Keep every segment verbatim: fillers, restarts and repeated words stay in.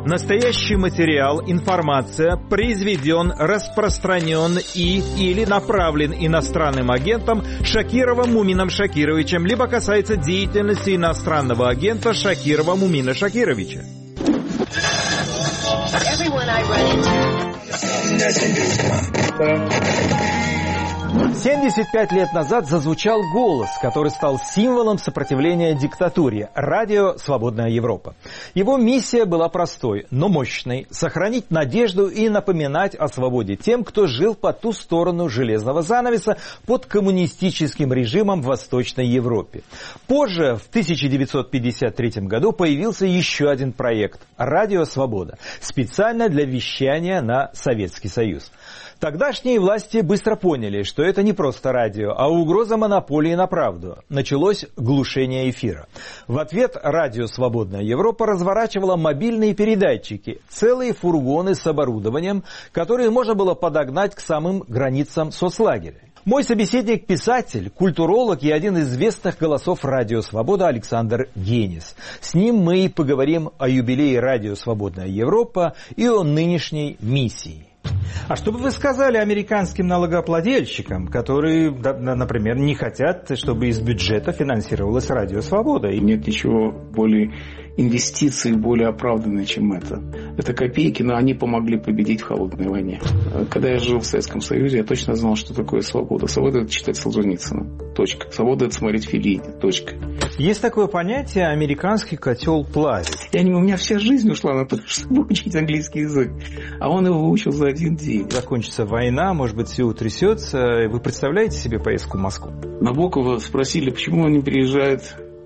Настоящий материал, информация произведен, распространен и или направлен иностранным агентом Шакировым Мумином Шакировичем, либо касается деятельности иностранного агента Шакирова Мумина Шакировича. семьдесят пять лет назад зазвучал голос, который стал символом сопротивления диктатуре – радио «Свободная Европа». Его миссия была простой, но мощной – сохранить надежду и напоминать о свободе тем, кто жил по ту сторону железного занавеса под коммунистическим режимом в Восточной Европе. Позже, в тысяча девятьсот пятьдесят третьем году, появился еще один проект – «Радио Свобода», специально для вещания на Советский Союз. Тогдашние власти быстро поняли, что это не просто радио, а угроза монополии на правду. Началось глушение эфира. В ответ радио «Свободная Европа» разворачивало мобильные передатчики, целые фургоны с оборудованием, которые можно было подогнать к самым границам соцлагеря. Мой собеседник – писатель, культуролог и один из известных голосов радио «Свобода» Александр Генис. С ним мы и поговорим о юбилее радио «Свободная Европа» и о нынешней миссии. А что бы вы сказали американским налогоплательщикам, которые, например, не хотят, чтобы из бюджета финансировалась радио «Свобода»? Нет ничего более инвестиций, более оправданной, чем это. Это копейки, но они помогли победить в холодной войне. Когда я жил в Советском Союзе, я точно знал, что такое свобода. Свобода – это читать Солженицына. Точка. Свобода – это смотреть Феллини. Точка. Есть такое понятие «американский котел плавит». Я не, у меня вся жизнь ушла на то, чтобы учить английский язык. А он его выучил за один день. Закончится война, может быть, все утрясется. Вы представляете себе поездку в Москву? Набокова спросили, почему он не приезжает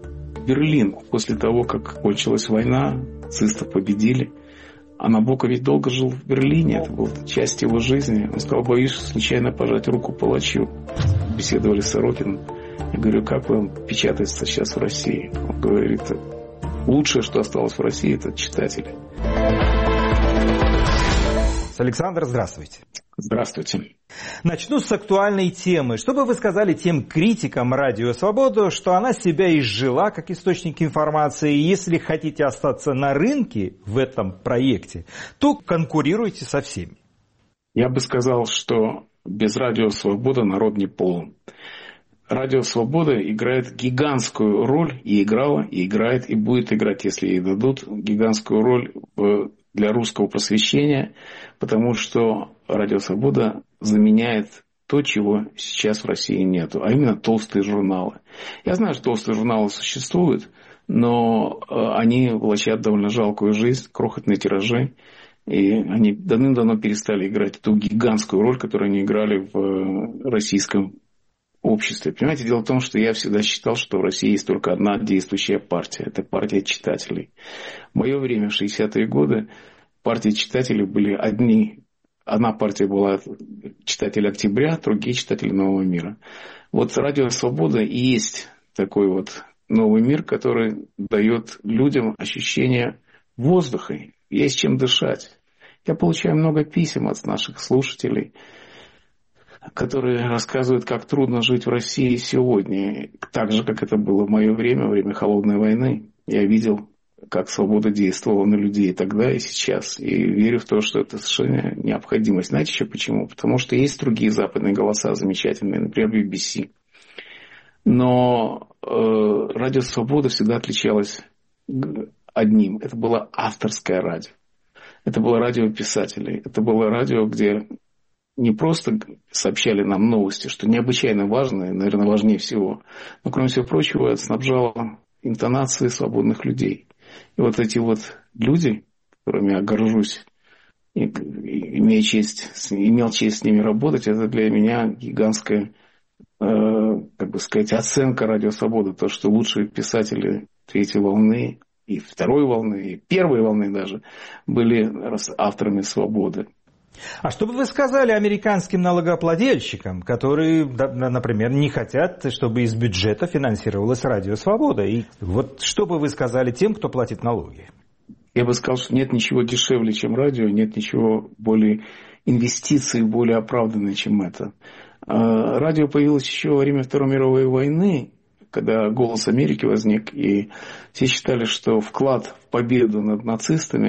в Берлин после того, как кончилась война, нацистов победили. А Набоков ведь долго жил в Берлине, это была часть его жизни. Он сказал: боюсь случайно пожать руку палачу. Беседовали с Сорокиным. Я говорю: как вам печатается сейчас в России? Он говорит: лучшее, что осталось в России, это читатели. Александр, здравствуйте. Здравствуйте. Начну с актуальной темы. Что бы вы сказали тем критикам радио «Свобода», что она себя изжила как источник информации, и если хотите остаться на рынке в этом проекте, то конкурируйте со всеми? Я бы сказал, что без радио «Свобода» народ не полон. Радио «Свобода» играет гигантскую роль, и играла, и играет, и будет играть, если ей дадут, гигантскую роль в для русского просвещения, потому что радио «Свобода» заменяет то, чего сейчас в России нету, а именно толстые журналы. Я знаю, что толстые журналы существуют, но они влачат довольно жалкую жизнь, крохотные тиражи, и они давным-давно перестали играть ту гигантскую роль, которую они играли в российском обществе. Понимаете, дело в том, что я всегда считал, что в России есть только одна действующая партия. Это партия читателей. В мое время, в шестидесятые годы, партии читателей были одни. Одна партия была читатели «Октября», другие читатели «Нового мира». Вот радио «Свобода» и есть такой вот новый мир, который дает людям ощущение воздуха. Есть чем дышать. Я получаю много писем от наших слушателей, которые рассказывают, как трудно жить в России сегодня. Так же, как это было в мое время, во время Холодной войны. Я видел, как свобода действовала на людей тогда и сейчас. И верю в то, что это совершенно необходимость. Знаете еще почему? Потому что есть другие западные голоса замечательные, например, би би си. Но э, радио «Свобода» всегда отличалось одним. Это было авторское радио. Это было радио писателей. Это было радио, где не просто сообщали нам новости, что необычайно важно, и, наверное, важнее всего, но, кроме всего прочего, это снабжало интонацией свободных людей. И вот эти вот люди, которыми я горжусь, и, и, имея честь, имел честь с ними работать, это для меня гигантская, э, как бы сказать, оценка радио «Свобода». То, что лучшие писатели третьей волны, и второй волны, и первой волны даже, были авторами «Свободы». А что бы вы сказали американским налогоплательщикам, которые, например, не хотят, чтобы из бюджета финансировалась радио «Свобода»? И вот что бы вы сказали тем, кто платит налоги? Я бы сказал, что нет ничего дешевле, чем радио, нет ничего более инвестиций, более оправданной, чем это. Радио появилось еще во время Второй мировой войны, когда «Голос Америки» возник, и все считали, что вклад в победу над нацистами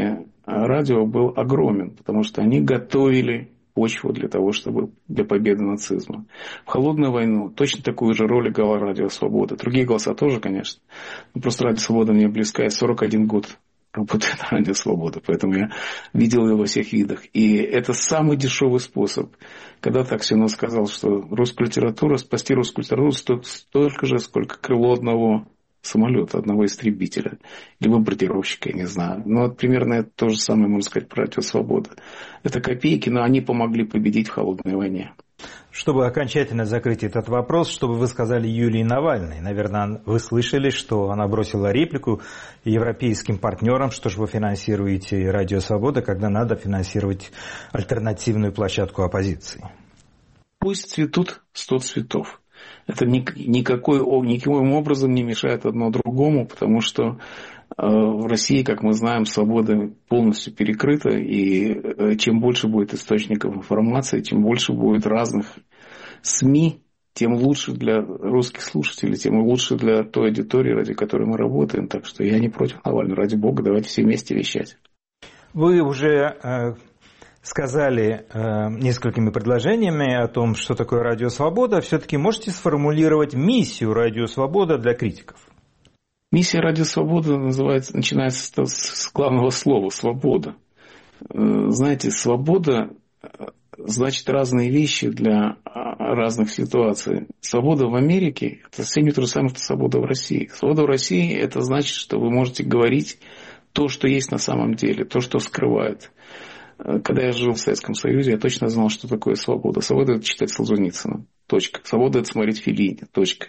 радио был огромен, потому что они готовили почву для того, чтобы для победы нацизма. В холодную войну точно такую же роль играла Радио Свобода. Другие голоса тоже, конечно. Но просто Радио Свобода мне близка. Я сорок один год работаю на Радио Свобода, поэтому я видел его во всех видах. И это самый дешевый способ. Когда-то Аксенов сказал, что русскую литературу, спасти русскую литературу стоит столько же, сколько крыло одного самолета, одного истребителя, либо бомбардировщика, я не знаю. Но вот примерно это то же самое, можно сказать, про Радио Свобода. Это копейки, но они помогли победить в холодной войне. Чтобы окончательно закрыть этот вопрос, что бы вы сказали Юлии Навальной? Наверное, вы слышали, что она бросила реплику европейским партнерам, что же вы финансируете Радио Свобода, когда надо финансировать альтернативную площадку оппозиции. Пусть цветут сто цветов. Это никакой, никаким образом не мешает одно другому, потому что в России, как мы знаем, свобода полностью перекрыта, и чем больше будет источников информации, чем больше будет разных СМИ, тем лучше для русских слушателей, тем лучше для той аудитории, ради которой мы работаем. Так что я не против Навального, ради бога, давайте все вместе вещать. Вы уже сказали э, несколькими предложениями о том, что такое Радио Свобода. Все-таки можете сформулировать миссию Радио Свобода для критиков? Миссия Радио Свобода называется, начинается с главного слова «свобода». Знаете, свобода значит разные вещи для разных ситуаций. Свобода в Америке – это совсем не то же самое, что свобода в России. Свобода в России – это значит, что вы можете говорить то, что есть на самом деле, то, что скрывают. Когда я жил в Советском Союзе, я точно знал, что такое свобода. Свобода – это читать Солженицына. Точка. Свобода – это смотреть Феллини. Точка.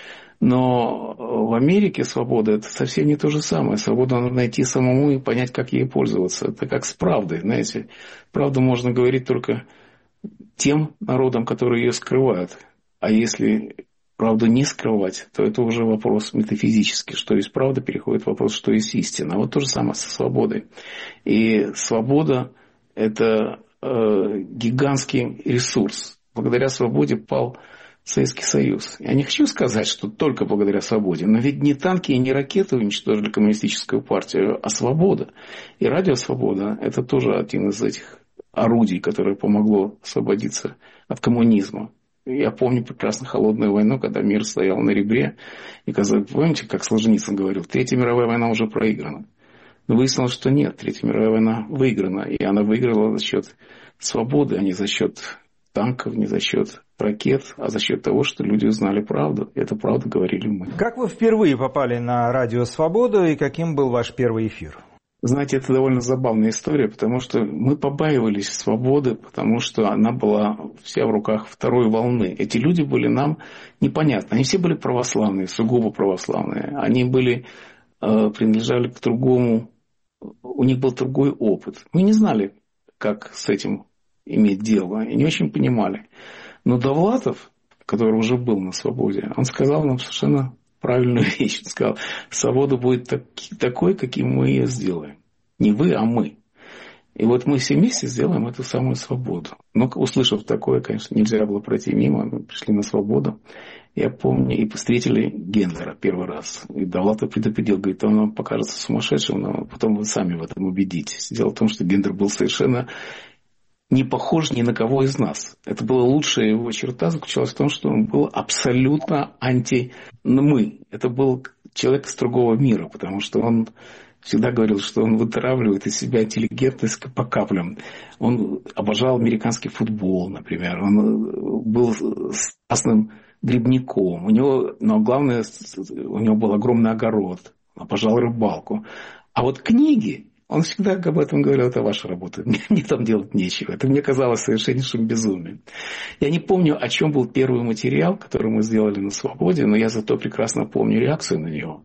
Но в Америке свобода – это совсем не то же самое. Свободу надо найти самому и понять, как ей пользоваться. Это как с правдой, знаете. Правду можно говорить только тем народам, которые ее скрывают. А если правду не скрывать, то это уже вопрос метафизический. Что есть правда, переходит в вопрос, что есть истина. Вот то же самое со свободой. И свобода – это э, гигантский ресурс. Благодаря свободе пал Советский Союз. Я не хочу сказать, что только благодаря свободе, но ведь не танки и не ракеты уничтожили коммунистическую партию, а свобода. И Радио Свобода – это тоже один из этих орудий, которое помогло освободиться от коммунизма. Я помню прекрасно холодную войну, когда мир стоял на ребре. И казалось, помните, как Солженицын говорил, Третья мировая война уже проиграна. Но выяснилось, что нет, Третья мировая война выиграна. И она выиграла за счет свободы, а не за счет танков, не за счет ракет, а за счет того, что люди узнали правду. И эту правду говорили мы. Как вы впервые попали на Радио Свободу и каким был ваш первый эфир? Знаете, это довольно забавная история, потому что мы побаивались свободы, потому что она была вся в руках второй волны. Эти люди были нам непонятны. Они все были православные, сугубо православные. Они были, э, принадлежали к другому, у них был другой опыт. Мы не знали, как с этим иметь дело, и не очень понимали. Но Довлатов, который уже был на свободе, он сказал нам совершенно правильную вещь. Он сказал, свобода будет так, такой, каким мы ее сделаем. Не вы, а мы. И вот мы все вместе сделаем эту самую свободу. Но услышав такое, конечно, нельзя было пройти мимо. Мы пришли на свободу. Я помню, и встретили Гендлера первый раз. И Довлатов предупредил, говорит, он вам покажется сумасшедшим, но потом вы сами в этом убедитесь. Дело в том, что Гендлер был совершенно не похож ни на кого из нас. Это была лучшая его черта, заключалась в том, что он был абсолютно анти-мы. Это был человек из другого мира, потому что он всегда говорил, что он вытравливает из себя интеллигентность по каплям. Он обожал американский футбол, например. Он был страстным грибником. У него, но главное, у него был огромный огород. Он обожал рыбалку. А вот книги, он всегда об этом говорил, это ваша работа, мне, мне там делать нечего. Это мне казалось совершеннейшим безумием. Я не помню, о чем был первый материал, который мы сделали на свободе, но я зато прекрасно помню реакцию на него.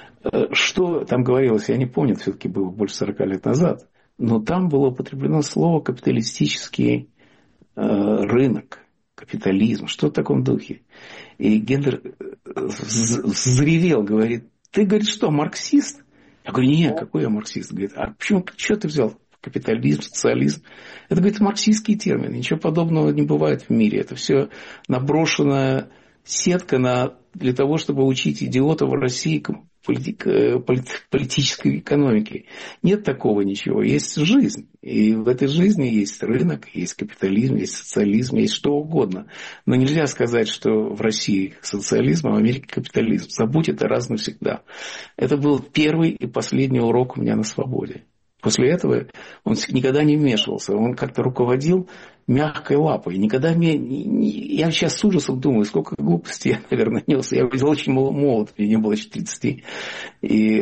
Что там говорилось, я не помню, это все-таки было больше сорока лет назад, но там было употреблено слово «капиталистический э, рынок», «капитализм», что в таком духе. И Гендлер взревел, говорит, ты, говорит, что, марксист? Я говорю, нет, какой я марксист? Говорит, а почему, что ты взял? Капитализм, социализм. Это, говорит, марксистский термин. Ничего подобного не бывает в мире. Это все наброшенная сетка на, для того, чтобы учить идиотов в России политик, политической экономики. Нет такого ничего. Есть жизнь. И в этой жизни есть рынок, есть капитализм, есть социализм, есть что угодно. Но нельзя сказать, что в России социализм, а в Америке капитализм. Забудь это раз навсегда. Это был первый и последний урок у меня на свободе. После этого он никогда не вмешивался. Он как-то руководил мягкой лапой. Никогда мне... Я сейчас с ужасом думаю, сколько глупостей я, наверное, нес. Я был очень молод, мне не было еще тридцати. И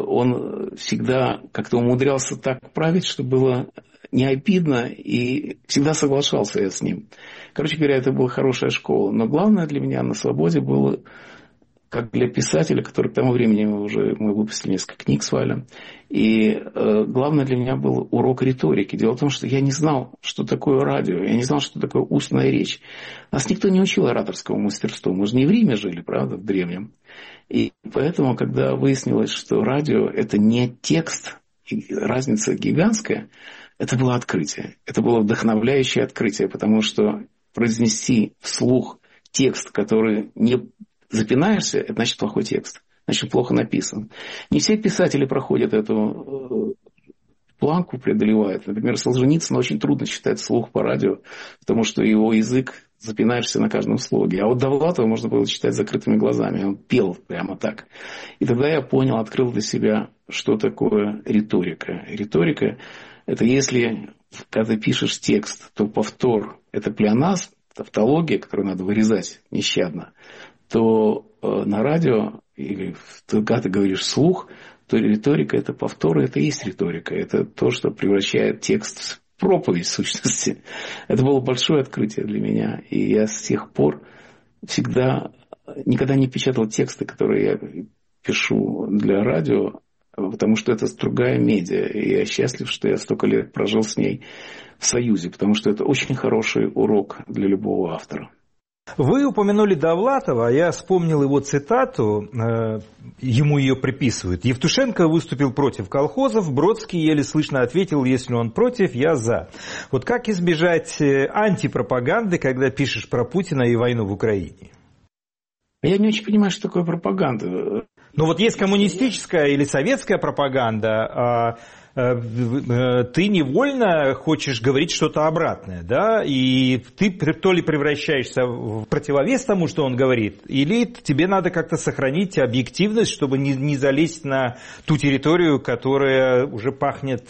он всегда как-то умудрялся так править, что было не обидно, и всегда соглашался я с ним. Короче говоря, это была хорошая школа. Но главное для меня на свободе было... как для писателя, который к тому времени уже мы выпустили несколько книг с Валем. И э, главное для меня был урок риторики. Дело в том, что я не знал, что такое радио, я не знал, что такое устная речь. Нас никто не учил ораторскому мастерству. Мы же не в Риме жили, правда, в древнем. И поэтому, когда выяснилось, что радио – это не текст, разница гигантская, это было открытие. Это было вдохновляющее открытие, потому что произнести вслух текст, который не... запинаешься, это значит плохой текст, значит плохо написан. Не все писатели проходят эту планку, преодолевают. Например, Солженицына очень трудно читать вслух по радио, потому что его язык запинаешься на каждом слоге. А вот Довлатова можно было читать закрытыми глазами. Он пел прямо так. И тогда я понял, открыл для себя, что такое риторика. Риторика – это если, когда ты пишешь текст, то повтор – это плеоназм, тавтология, которую надо вырезать нещадно, то э, на радио, или когда ты говоришь вслух, то риторика – это повторы, это и есть риторика. Это то, что превращает текст в проповедь, в сущности. Это было большое открытие для меня. И я с тех пор всегда, никогда не печатал тексты, которые я пишу для радио, потому что это другая медиа. И я счастлив, что я столько лет прожил с ней в союзе, потому что это очень хороший урок для любого автора. Вы упомянули Довлатова, а я вспомнил его цитату, э, ему ее приписывают. Евтушенко выступил против колхозов, Бродский еле слышно ответил, если он против, я за. Вот как избежать антипропаганды, когда пишешь про Путина и войну в Украине? Я не очень понимаю, что такое пропаганда. Ну вот есть коммунистическая или советская пропаганда, а ты невольно хочешь говорить что-то обратное, да, и ты то ли превращаешься в противовес тому, что он говорит, или тебе надо как-то сохранить объективность, чтобы не, не залезть на ту территорию, которая уже пахнет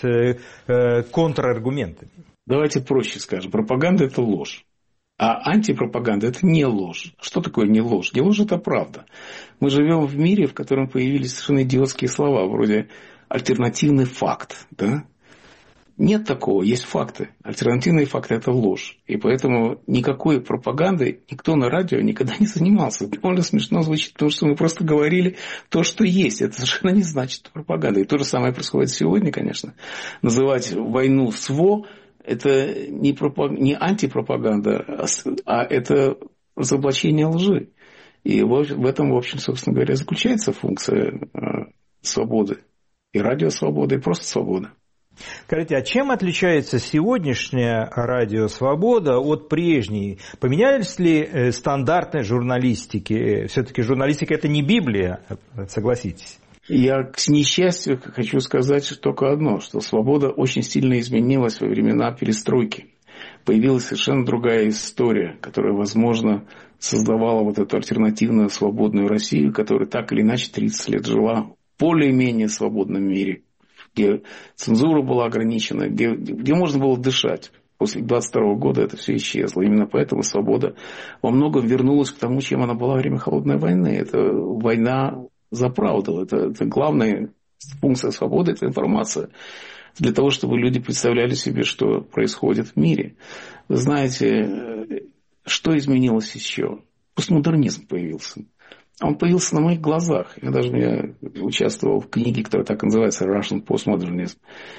контраргументами. Давайте проще скажем. Пропаганда – это ложь. А антипропаганда – это не ложь. Что такое не ложь? Не ложь – это правда. Мы живем в мире, в котором появились совершенно идиотские слова, вроде альтернативный факт. Да? Нет такого, есть факты. Альтернативные факты – это ложь. И поэтому никакой пропагандой никто на радио никогда не занимался. Довольно смешно звучит, потому что мы просто говорили то, что есть. Это совершенно не значит пропаганда. И то же самое происходит сегодня, конечно. Называть войну СВО – это не, пропаг... не антипропаганда, а это разоблачение лжи. И в этом, в общем, собственно говоря, заключается функция свободы. И радиосвобода, и просто свобода. Скажите, а чем отличается сегодняшняя радиосвобода от прежней? Поменялись ли стандарты журналистики? Все-таки журналистика – это не Библия, согласитесь. Я, к несчастью, хочу сказать только одно, что свобода очень сильно изменилась во времена перестройки. Появилась совершенно другая история, которая, возможно, создавала вот эту альтернативную свободную Россию, которая так или иначе тридцать лет жила в более-менее свободном мире, где цензура была ограничена, где, где можно было дышать. После двадцать второго года это все исчезло. Именно поэтому свобода во многом вернулась к тому, чем она была во время Холодной войны. Это война за правду. Это, это главная функция свободы – это информация. Для того, чтобы люди представляли себе, что происходит в мире. Вы знаете, что изменилось еще? Постмодернизм появился. Он появился на моих глазах. Я даже я участвовал в книге, которая так и называется «Russian Postmodernism».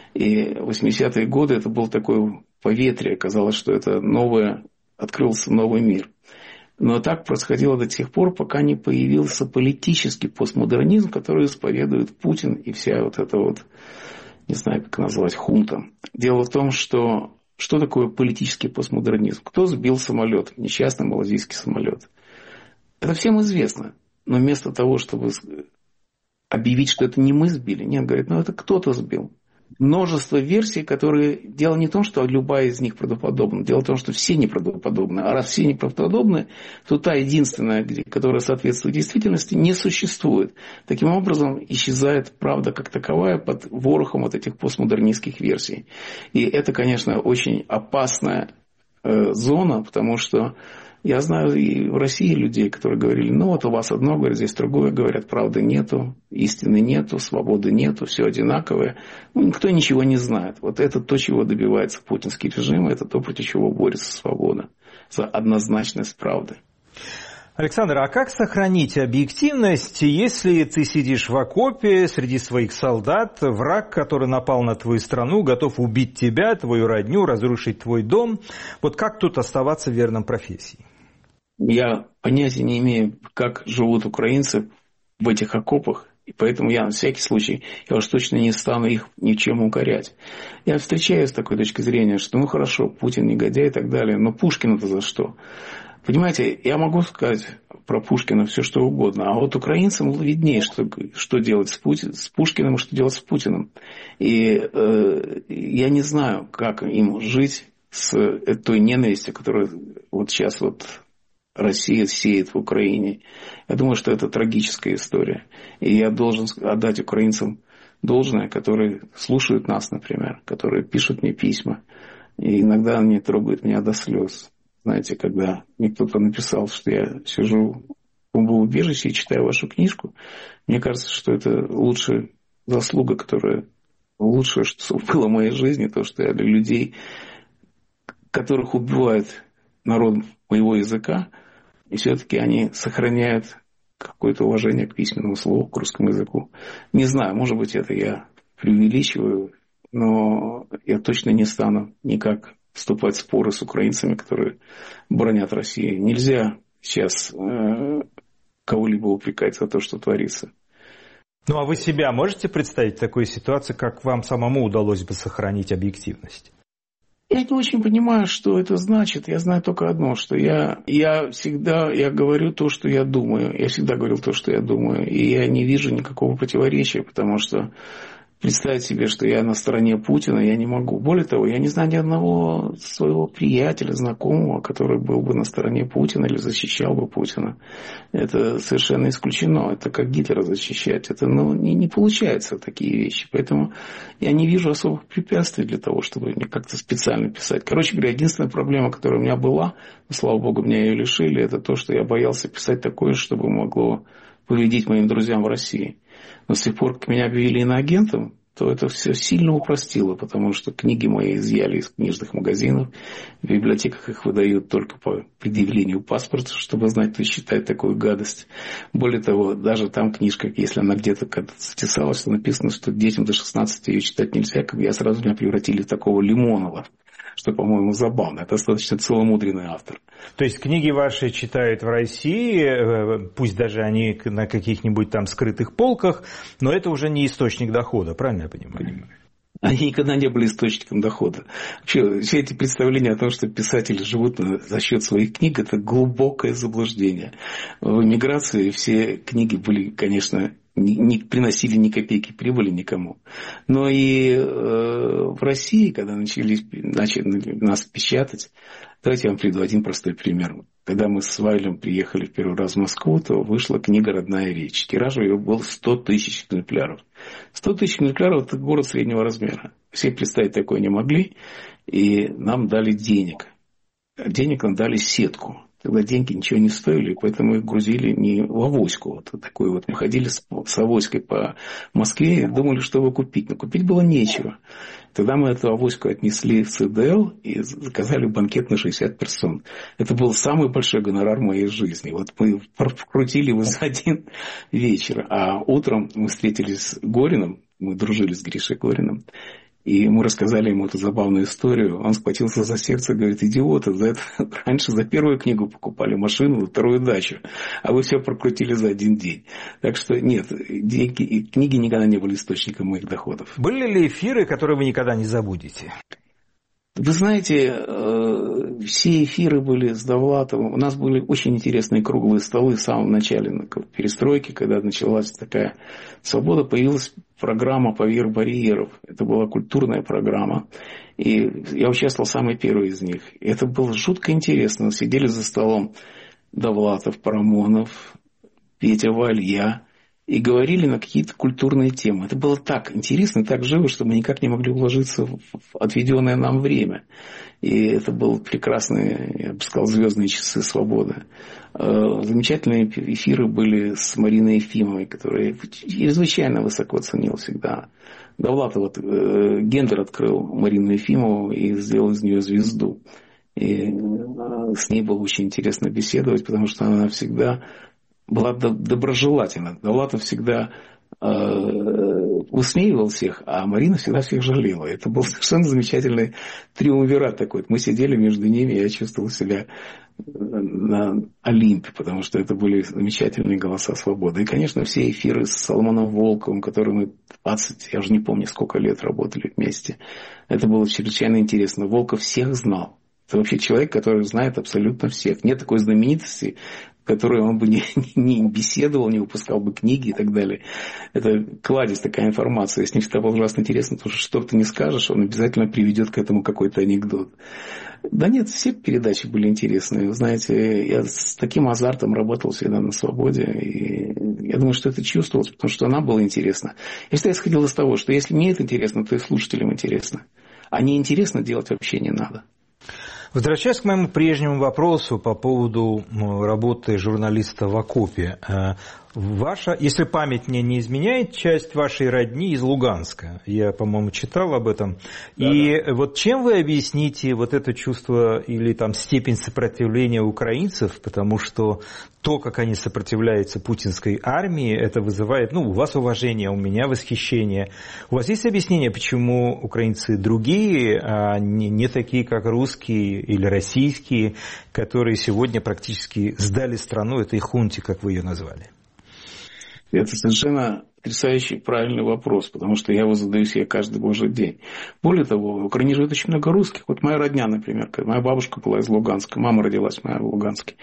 И в восьмидесятые годы это было такое поветрие. Казалось, что это новое, открылся новый мир. Но так происходило до тех пор, пока не появился политический постмодернизм, который исповедует Путин и вся вот эта вот, не знаю, как назвать, хунта. Дело в том, что что такое политический постмодернизм? Кто сбил самолет, несчастный малазийский самолет? Это всем известно. Но вместо того, чтобы объявить, что это не мы сбили. Нет, говорят, ну это кто-то сбил. Множество версий, которые... Дело не в том, что любая из них правдоподобна. Дело в том, что все неправдоподобны. А раз все неправдоподобны, то та единственная, которая соответствует действительности, не существует. Таким образом, исчезает правда как таковая под ворохом вот этих постмодернистских версий. И это, конечно, очень опасная э, зона, потому что я знаю и в России людей, которые говорили, ну вот у вас одно, говорят, здесь другое, говорят, правды нету, истины нету, свободы нету, все одинаковое. Ну, никто ничего не знает. Вот это то, чего добивается путинский режим, это то, против чего борется свобода, за однозначность правды. Александр, а как сохранить объективность, если ты сидишь в окопе среди своих солдат, враг, который напал на твою страну, готов убить тебя, твою родню, разрушить твой дом? Вот как тут оставаться верным профессии? Я понятия не имею, как живут украинцы в этих окопах, и поэтому я на всякий случай, я уж точно не стану их ни в чем укорять. Я встречаюсь с такой точки зрения, что ну хорошо, Путин негодяй и так далее, но Пушкина-то за что? Понимаете, я могу сказать про Пушкина все что угодно, а вот украинцам виднее, что, что делать с, Пути, с Пушкиным и что делать с Путиным. И э, я не знаю, как им жить с той ненавистью, которую вот сейчас вот Россия сеет в Украине. Я думаю, что это трагическая история. И я должен отдать украинцам должное, которые слушают нас, например, которые пишут мне письма. И иногда они трогают меня до слез. Знаете, когда мне кто-то написал, что я сижу в бомбоубежище и читаю вашу книжку, мне кажется, что это лучшая заслуга, которая лучшее, что было в моей жизни, то, что я для людей, которых убивает народ моего языка, и все-таки они сохраняют какое-то уважение к письменному слову, к русскому языку. Не знаю, может быть, это я преувеличиваю, но я точно не стану никак вступать в споры с украинцами, которые бронят Россию. Нельзя сейчас э, кого-либо упрекать за то, что творится. Ну, а вы себя можете представить в такой ситуации, как вам самому удалось бы сохранить объективность? Я не очень понимаю, что это значит. Я знаю только одно, что я, я всегда я говорю то, что я думаю. Я всегда говорил то, что я думаю. И я не вижу никакого противоречия, потому что представить себе, что я на стороне Путина, я не могу. Более того, я не знаю ни одного своего приятеля, знакомого, который был бы на стороне Путина или защищал бы Путина. Это совершенно исключено. Это как Гитлера защищать. Это ну, не, не получается такие вещи. Поэтому я не вижу особых препятствий для того, чтобы мне как-то специально писать. Короче говоря, единственная проблема, которая у меня была, слава богу, меня ее лишили, это то, что я боялся писать такое, чтобы могло повредить моим друзьям в России. Но с тех пор, как меня объявили иноагентом, то это все сильно упростило, потому что книги мои изъяли из книжных магазинов, в библиотеках их выдают только по предъявлению паспорта, чтобы знать, кто считает такую гадость. Более того, даже там книжка, если она где-то затесалась, то написано, что детям до шестнадцати ее читать нельзя, как я сразу меня превратили в такого Лимонова, что, по-моему, забавно. Это достаточно целомудренный автор. То есть книги ваши читают в России, пусть даже они на каких-нибудь там скрытых полках, но это уже не источник дохода, правильно я понимаю? Они никогда не были источником дохода. Вообще, все эти представления о том, что писатели живут за счет своих книг, это глубокое заблуждение. В эмиграции все книги были, конечно, не, не приносили ни копейки прибыли никому. Но и э, в России, когда начали, начали нас печатать, давайте я вам приведу один простой пример. Когда мы с Вайлем приехали в первый раз в Москву, то вышла книга «Родная речь». Тираж ее был сто тысяч экземпляров. сто тысяч экземпляров – это город среднего размера. Все представить такое не могли, и нам дали денег. Денег нам дали сетку. Тогда деньги ничего не стоили, поэтому их грузили не в авоську. Вот такой вот. Мы ходили с, с авоськой по Москве и думали, что его купить. Но купить было нечего. Тогда мы эту авоську отнесли в ЦДЛ и заказали банкет на шестьдесят персон. Это был самый большой гонорар в моей жизни. Вот мы прокрутили его за один вечер. А утром мы встретились с Гориным, мы дружили с Гришей Гориным. И мы рассказали ему эту забавную историю. Он схватился за сердце и говорит: идиоты, за это раньше за первую книгу покупали машину, за вторую дачу, а вы все прокрутили за один день. Так что нет, деньги, книги никогда не были источником моих доходов. Были ли эфиры, которые вы никогда не забудете? Вы знаете, все эфиры были с Довлатовым. У нас были очень интересные круглые столы в самом начале перестройки, когда началась такая свобода, появилась программа «Поверх барьеров». Это была культурная программа. И я участвовал в самой первой из них. И это было жутко интересно. Сидели за столом Довлатов, Парамонов, Петя Валья. И говорили на какие-то культурные темы. Это было так интересно, так живо, что мы никак не могли уложиться в отведенное нам время. И это были прекрасные, я бы сказал, звездные часы свободы. Замечательные эфиры были с Мариной Ефимовой, которая чрезвычайно высоко ценил всегда. Довлатов Гендер открыл Марину Ефимову и сделал из нее звезду. И с ней было очень интересно беседовать, потому что она всегда была доброжелательна. Довлатов всегда э, высмеивал всех, а Марина всегда всех жалела. Это был совершенно замечательный триумвират такой. Мы сидели между ними, я чувствовал себя на Олимпе, потому что это были замечательные голоса свободы. И, конечно, все эфиры с Соломоном Волковым, которые мы двадцать, я уже не помню, сколько лет работали вместе. Это было чрезвычайно интересно. Волков всех знал. Это вообще человек, который знает абсолютно всех. Нет такой знаменитости, в которой он бы не, не беседовал, не выпускал бы книги и так далее. Это кладезь такая информация. С ним всегда было ужасно интересно, потому что что ты не скажешь, он обязательно приведет к этому какой-то анекдот. Да нет, все передачи были интересные. Вы знаете, я с таким азартом работал всегда на свободе. И я думаю, что это чувствовалось, потому что она была интересна. Я всегда исходил из того, что если мне это интересно, то и слушателям интересно. А не интересно делать вообще не надо. Возвращаясь к моему прежнему вопросу по поводу работы журналиста в окопе. Ваша, если память мне не изменяет, часть вашей родни из Луганска. Я, по-моему, читал об этом. Да, и да. Вот чем вы объясните вот это чувство или там степень сопротивления украинцев, потому что то, как они сопротивляются путинской армии, это вызывает, ну, у вас уважение, у меня восхищение. У вас есть объяснение, почему украинцы другие, а не, не такие, как русские или российские, которые сегодня практически сдали страну этой хунте, как вы ее назвали? Это совершенно потрясающий правильный вопрос, потому что я его задаю себе каждый божий день. Более того, в Украине живет очень много русских. Вот моя родня, например, моя бабушка была из Луганска, мама родилась моя в Луганске.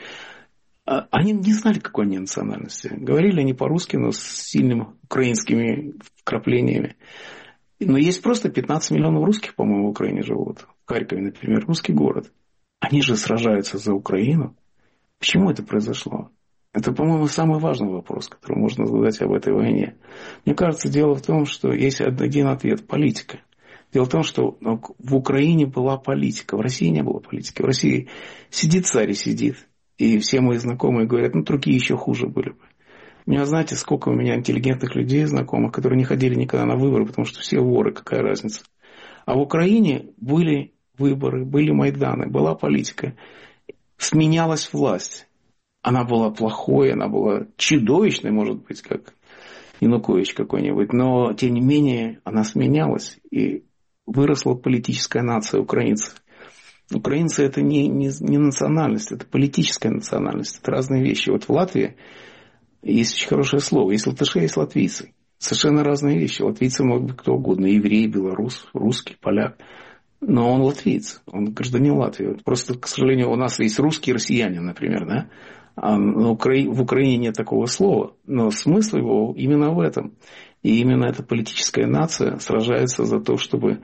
Они не знали, какой они национальности. Говорили они по-русски, но с сильными украинскими вкраплениями. Но есть просто пятнадцать миллионов русских, по-моему, в Украине живут. В Харькове, например, русский город. Они же сражаются за Украину. Почему это произошло? Это, по-моему, самый важный вопрос, который можно задать об этой войне. Мне кажется, дело в том, что есть один ответ – политика. Дело в том, что в Украине была политика, в России не было политики. В России сидит царь и сидит. И все мои знакомые говорят, ну, другие еще хуже были бы. У меня, знаете, сколько у меня интеллигентных людей знакомых, которые не ходили никогда на выборы, потому что все воры, какая разница. А в Украине были выборы, были Майданы, была политика. Сменялась власть. Она была плохой, она была чудовищной, может быть, как Янукович какой-нибудь. Но, тем не менее, она сменялась. И выросла политическая нация украинцев. Украинцы – это не, не, не национальность, это политическая национальность. Это разные вещи. Вот в Латвии есть очень хорошее слово. Есть латыши, есть латвийцы. Совершенно разные вещи. Латвийцы могут быть кто угодно. Еврей, белорус, русский, поляк. Но он латвиец, он гражданин Латвии. Просто, к сожалению, у нас есть русский россиянин, например, да? А в Украине нет такого слова. Но смысл его именно в этом. И именно эта политическая нация сражается за то, чтобы...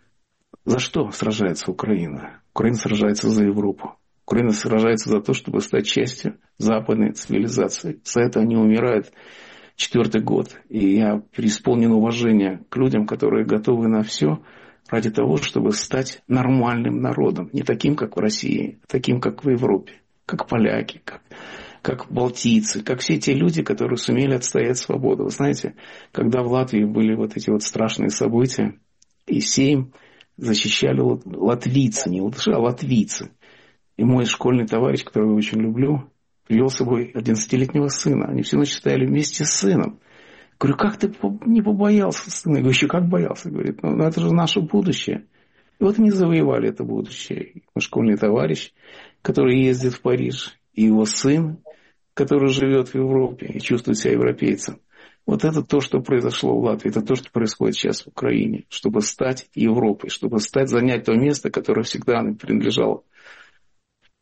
За что сражается Украина? Украина сражается за Европу. Украина сражается за то, чтобы стать частью западной цивилизации. За это они умирают четвертый год. И я преисполнен уважения к людям, которые готовы на все ради того, чтобы стать нормальным народом. Не таким, как в России, а таким, как в Европе. Как поляки, как, как балтийцы, как все те люди, которые сумели отстоять свободу. Вы знаете, когда в Латвии были вот эти вот страшные события, и Сейм защищали латвийцы, не латыши, а латвийцы. И мой школьный товарищ, которого я очень люблю, привел с собой одиннадцатилетнего сына. Они всю ночь стояли вместе с сыном. Говорю, как ты не побоялся сына? Я говорю, еще как боялся. Говорит, ну это же наше будущее. И вот они завоевали это будущее. Мой школьный товарищ, который ездит в Париж, и его сын, который живет в Европе и чувствует себя европейцем. Вот это то, что произошло в Латвии, это то, что происходит сейчас в Украине, чтобы стать Европой, чтобы стать, занять то место, которое всегда нам принадлежало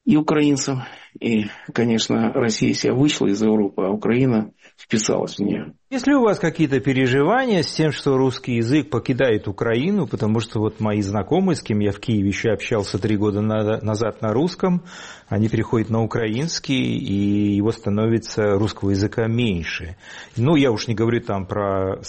и украинцам. И, конечно, Россия себя вышла из Европы, а Украина вписалась в нее. Есть ли у вас какие-то переживания с тем, что русский язык покидает Украину? Потому что вот мои знакомые, с кем я в Киеве еще общался три года назад на русском, они переходят на украинский, и его становится русского языка меньше. Ну, я уж не говорю там про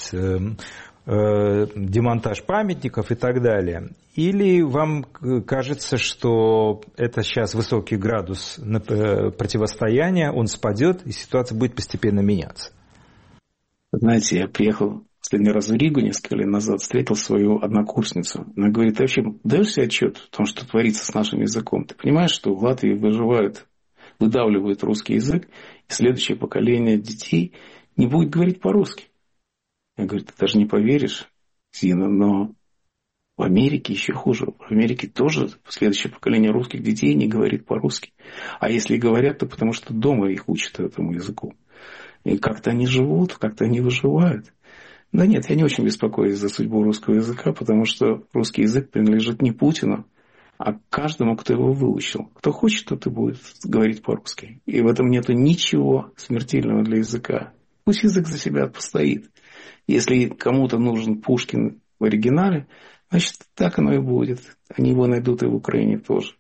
демонтаж памятников и так далее. Или вам кажется, что это сейчас высокий градус противостояния, он спадет, и ситуация будет постепенно меняться? Знаете, я приехал последний раз в Ригу несколько лет назад, встретил свою однокурсницу. Она говорит: ты вообще даешь себе отчет в том, что творится с нашим языком? Ты понимаешь, что в Латвии выживают, выдавливают русский язык, и следующее поколение детей не будет говорить по-русски? Я говорю: ты даже не поверишь, Зина, но в Америке еще хуже. В Америке тоже следующее поколение русских детей не говорит по-русски. А если и говорят, то потому что дома их учат этому языку. И как-то они живут, как-то они выживают. Да нет, я не очень беспокоюсь за судьбу русского языка, потому что русский язык принадлежит не Путину, а каждому, кто его выучил. Кто хочет, тот и будет говорить по-русски. И в этом нету ничего смертельного для языка. Пусть язык за себя постоит. Если кому-то нужен Пушкин в оригинале, значит, так оно и будет. Они его найдут и в Украине тоже.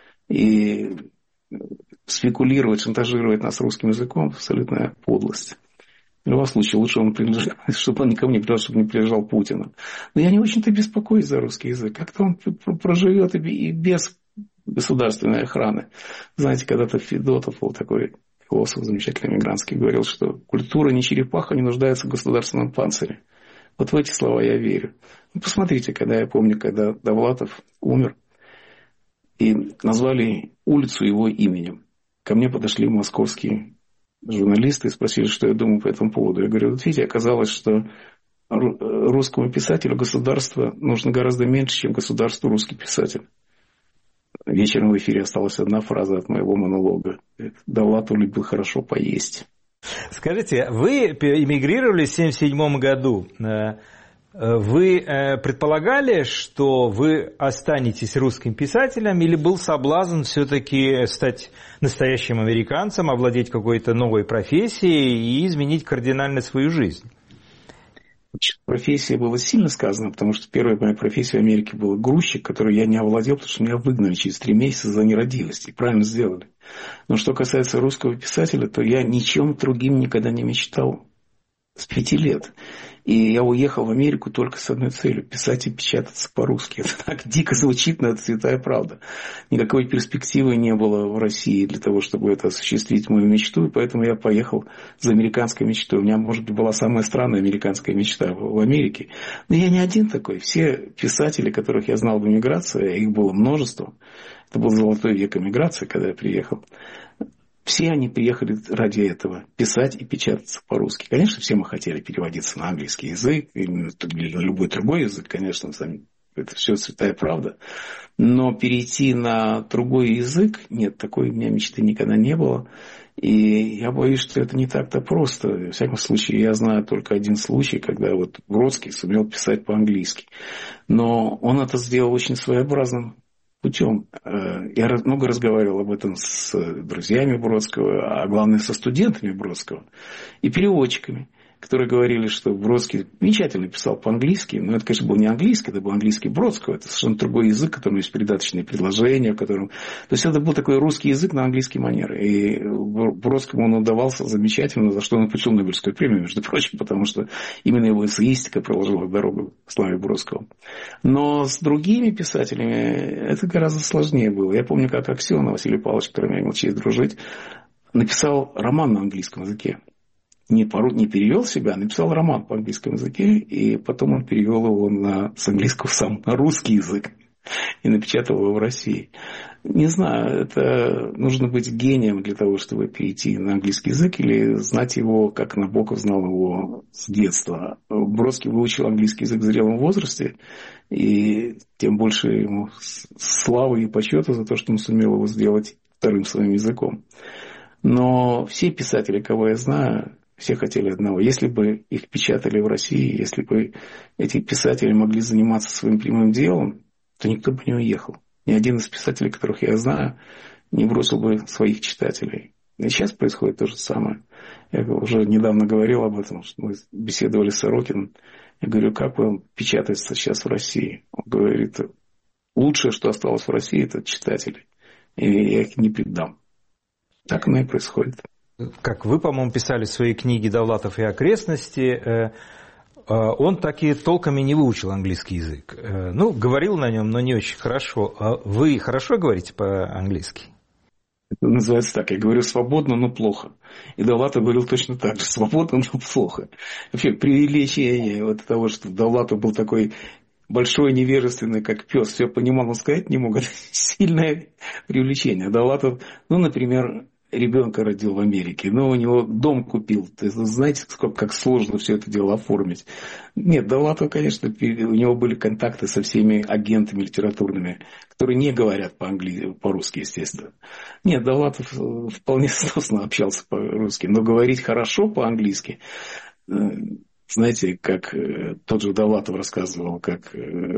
И спекулировать, шантажировать нас русским языком – абсолютная подлость. В любом случае, лучше он принадлежал, чтобы он никому не принадлежал, чтобы не принадлежал Путину. Но я не очень-то беспокоюсь за русский язык. Как-то он проживет и без государственной охраны. Знаете, когда-то Федотов был такой философ замечательный мигрантский, говорил, что культура не черепаха, не нуждается в государственном панцире. Вот в эти слова я верю. Ну, посмотрите, когда я помню, когда Довлатов умер, и назвали улицу его именем. Ко мне подошли московские журналисты и спросили, что я думаю по этому поводу. Я говорю: вот видите, оказалось, что русскому писателю государство нужно гораздо меньше, чем государству русский писатель. Вечером в эфире осталась одна фраза от моего монолога. Довлатов любил хорошо поесть. Скажите, вы эмигрировали в семьдесят седьмом году. Вы предполагали, что вы останетесь русским писателем, или был соблазн все-таки стать настоящим американцем, овладеть какой-то новой профессией и изменить кардинально свою жизнь? Профессия была сильно сказана, потому что первая моя профессия в Америке была грузчик, который я не овладел, потому что меня выгнали через три месяца за нерадивость. И правильно сделали. Но что касается русского писателя, то я ничем другим никогда не мечтал с пяти лет. И я уехал в Америку только с одной целью – писать и печататься по-русски. Это так дико звучит, но это святая правда. Никакой перспективы не было в России для того, чтобы это осуществить мою мечту. И поэтому я поехал за американской мечтой. У меня, может быть, была самая странная американская мечта в Америке. Но я не один такой. Все писатели, которых я знал в эмиграции, их было множество. Это был золотой век эмиграции, когда я приехал. Все они приехали ради этого, писать и печататься по-русски. Конечно, все мы хотели переводиться на английский язык или на любой другой язык, конечно, это все святая правда. Но перейти на другой язык, нет, такой у меня мечты никогда не было. И я боюсь, что это не так-то просто. В всяком случае, я знаю только один случай, когда вот Бродский сумел писать по-английски. Но он это сделал очень своеобразным путем. Я много разговаривал об этом с друзьями Бродского, а главное со студентами Бродского и переводчиками, которые говорили, что Бродский замечательно писал по-английски, но это, конечно, был не английский, это был английский Бродского, это совершенно другой язык, в котором есть передаточные предложения, в котором... То есть это был такой русский язык на английский манер. И Бродскому он удавался замечательно, за что он получил Нобелевскую премию, между прочим, потому что именно его эссеистика проложила дорогу к славе Бродского. Но с другими писателями это гораздо сложнее было. Я помню, как Аксенов Василий Павлович, с которым я имел честь дружить, написал роман на английском языке. Не, пору, не перевел себя, а написал роман по английскому языке, и потом он перевел его на, с английского сам на русский язык и напечатал его в России. Не знаю, это нужно быть гением для того, чтобы перейти на английский язык или знать его, как Набоков знал его с детства. Бродский выучил английский язык в зрелом возрасте, и тем больше ему славы и почета за то, что он сумел его сделать вторым своим языком. Но все писатели, кого я знаю, все хотели одного. Если бы их печатали в России, если бы эти писатели могли заниматься своим прямым делом, то никто бы не уехал. Ни один из писателей, которых я знаю, не бросил бы своих читателей. И сейчас происходит то же самое. Я уже недавно говорил об этом, что мы беседовали с Сорокиным. Я говорю, как он печатается сейчас в России? Он говорит, лучшее, что осталось в России, это читатели. И я их не предам. Так оно и происходит. Как вы, по-моему, писали в своей книге «Довлатов и окрестности», он так и толком и не выучил английский язык. Ну, говорил на нем, но не очень хорошо. А вы хорошо говорите по-английски? Это называется так. Я говорю свободно, но плохо. И Довлатов говорил точно так же. Свободно, но плохо. Вообще, привилегие вот того, что Довлатов был такой большой, невежественный, как пес, все понимал, но сказать не мог. Это сильное привлечение. Довлатов, ну, например, ребенка родил в Америке, но у него дом купил. То есть, знаете, сколько, как сложно все это дело оформить. Нет, Довлатов, конечно, у него были контакты со всеми агентами литературными, которые не говорят по-английски, по-русски, естественно. Нет, Довлатов вполне сносно общался по-русски, но говорить хорошо по-английски, знаете, как тот же Довлатов рассказывал, как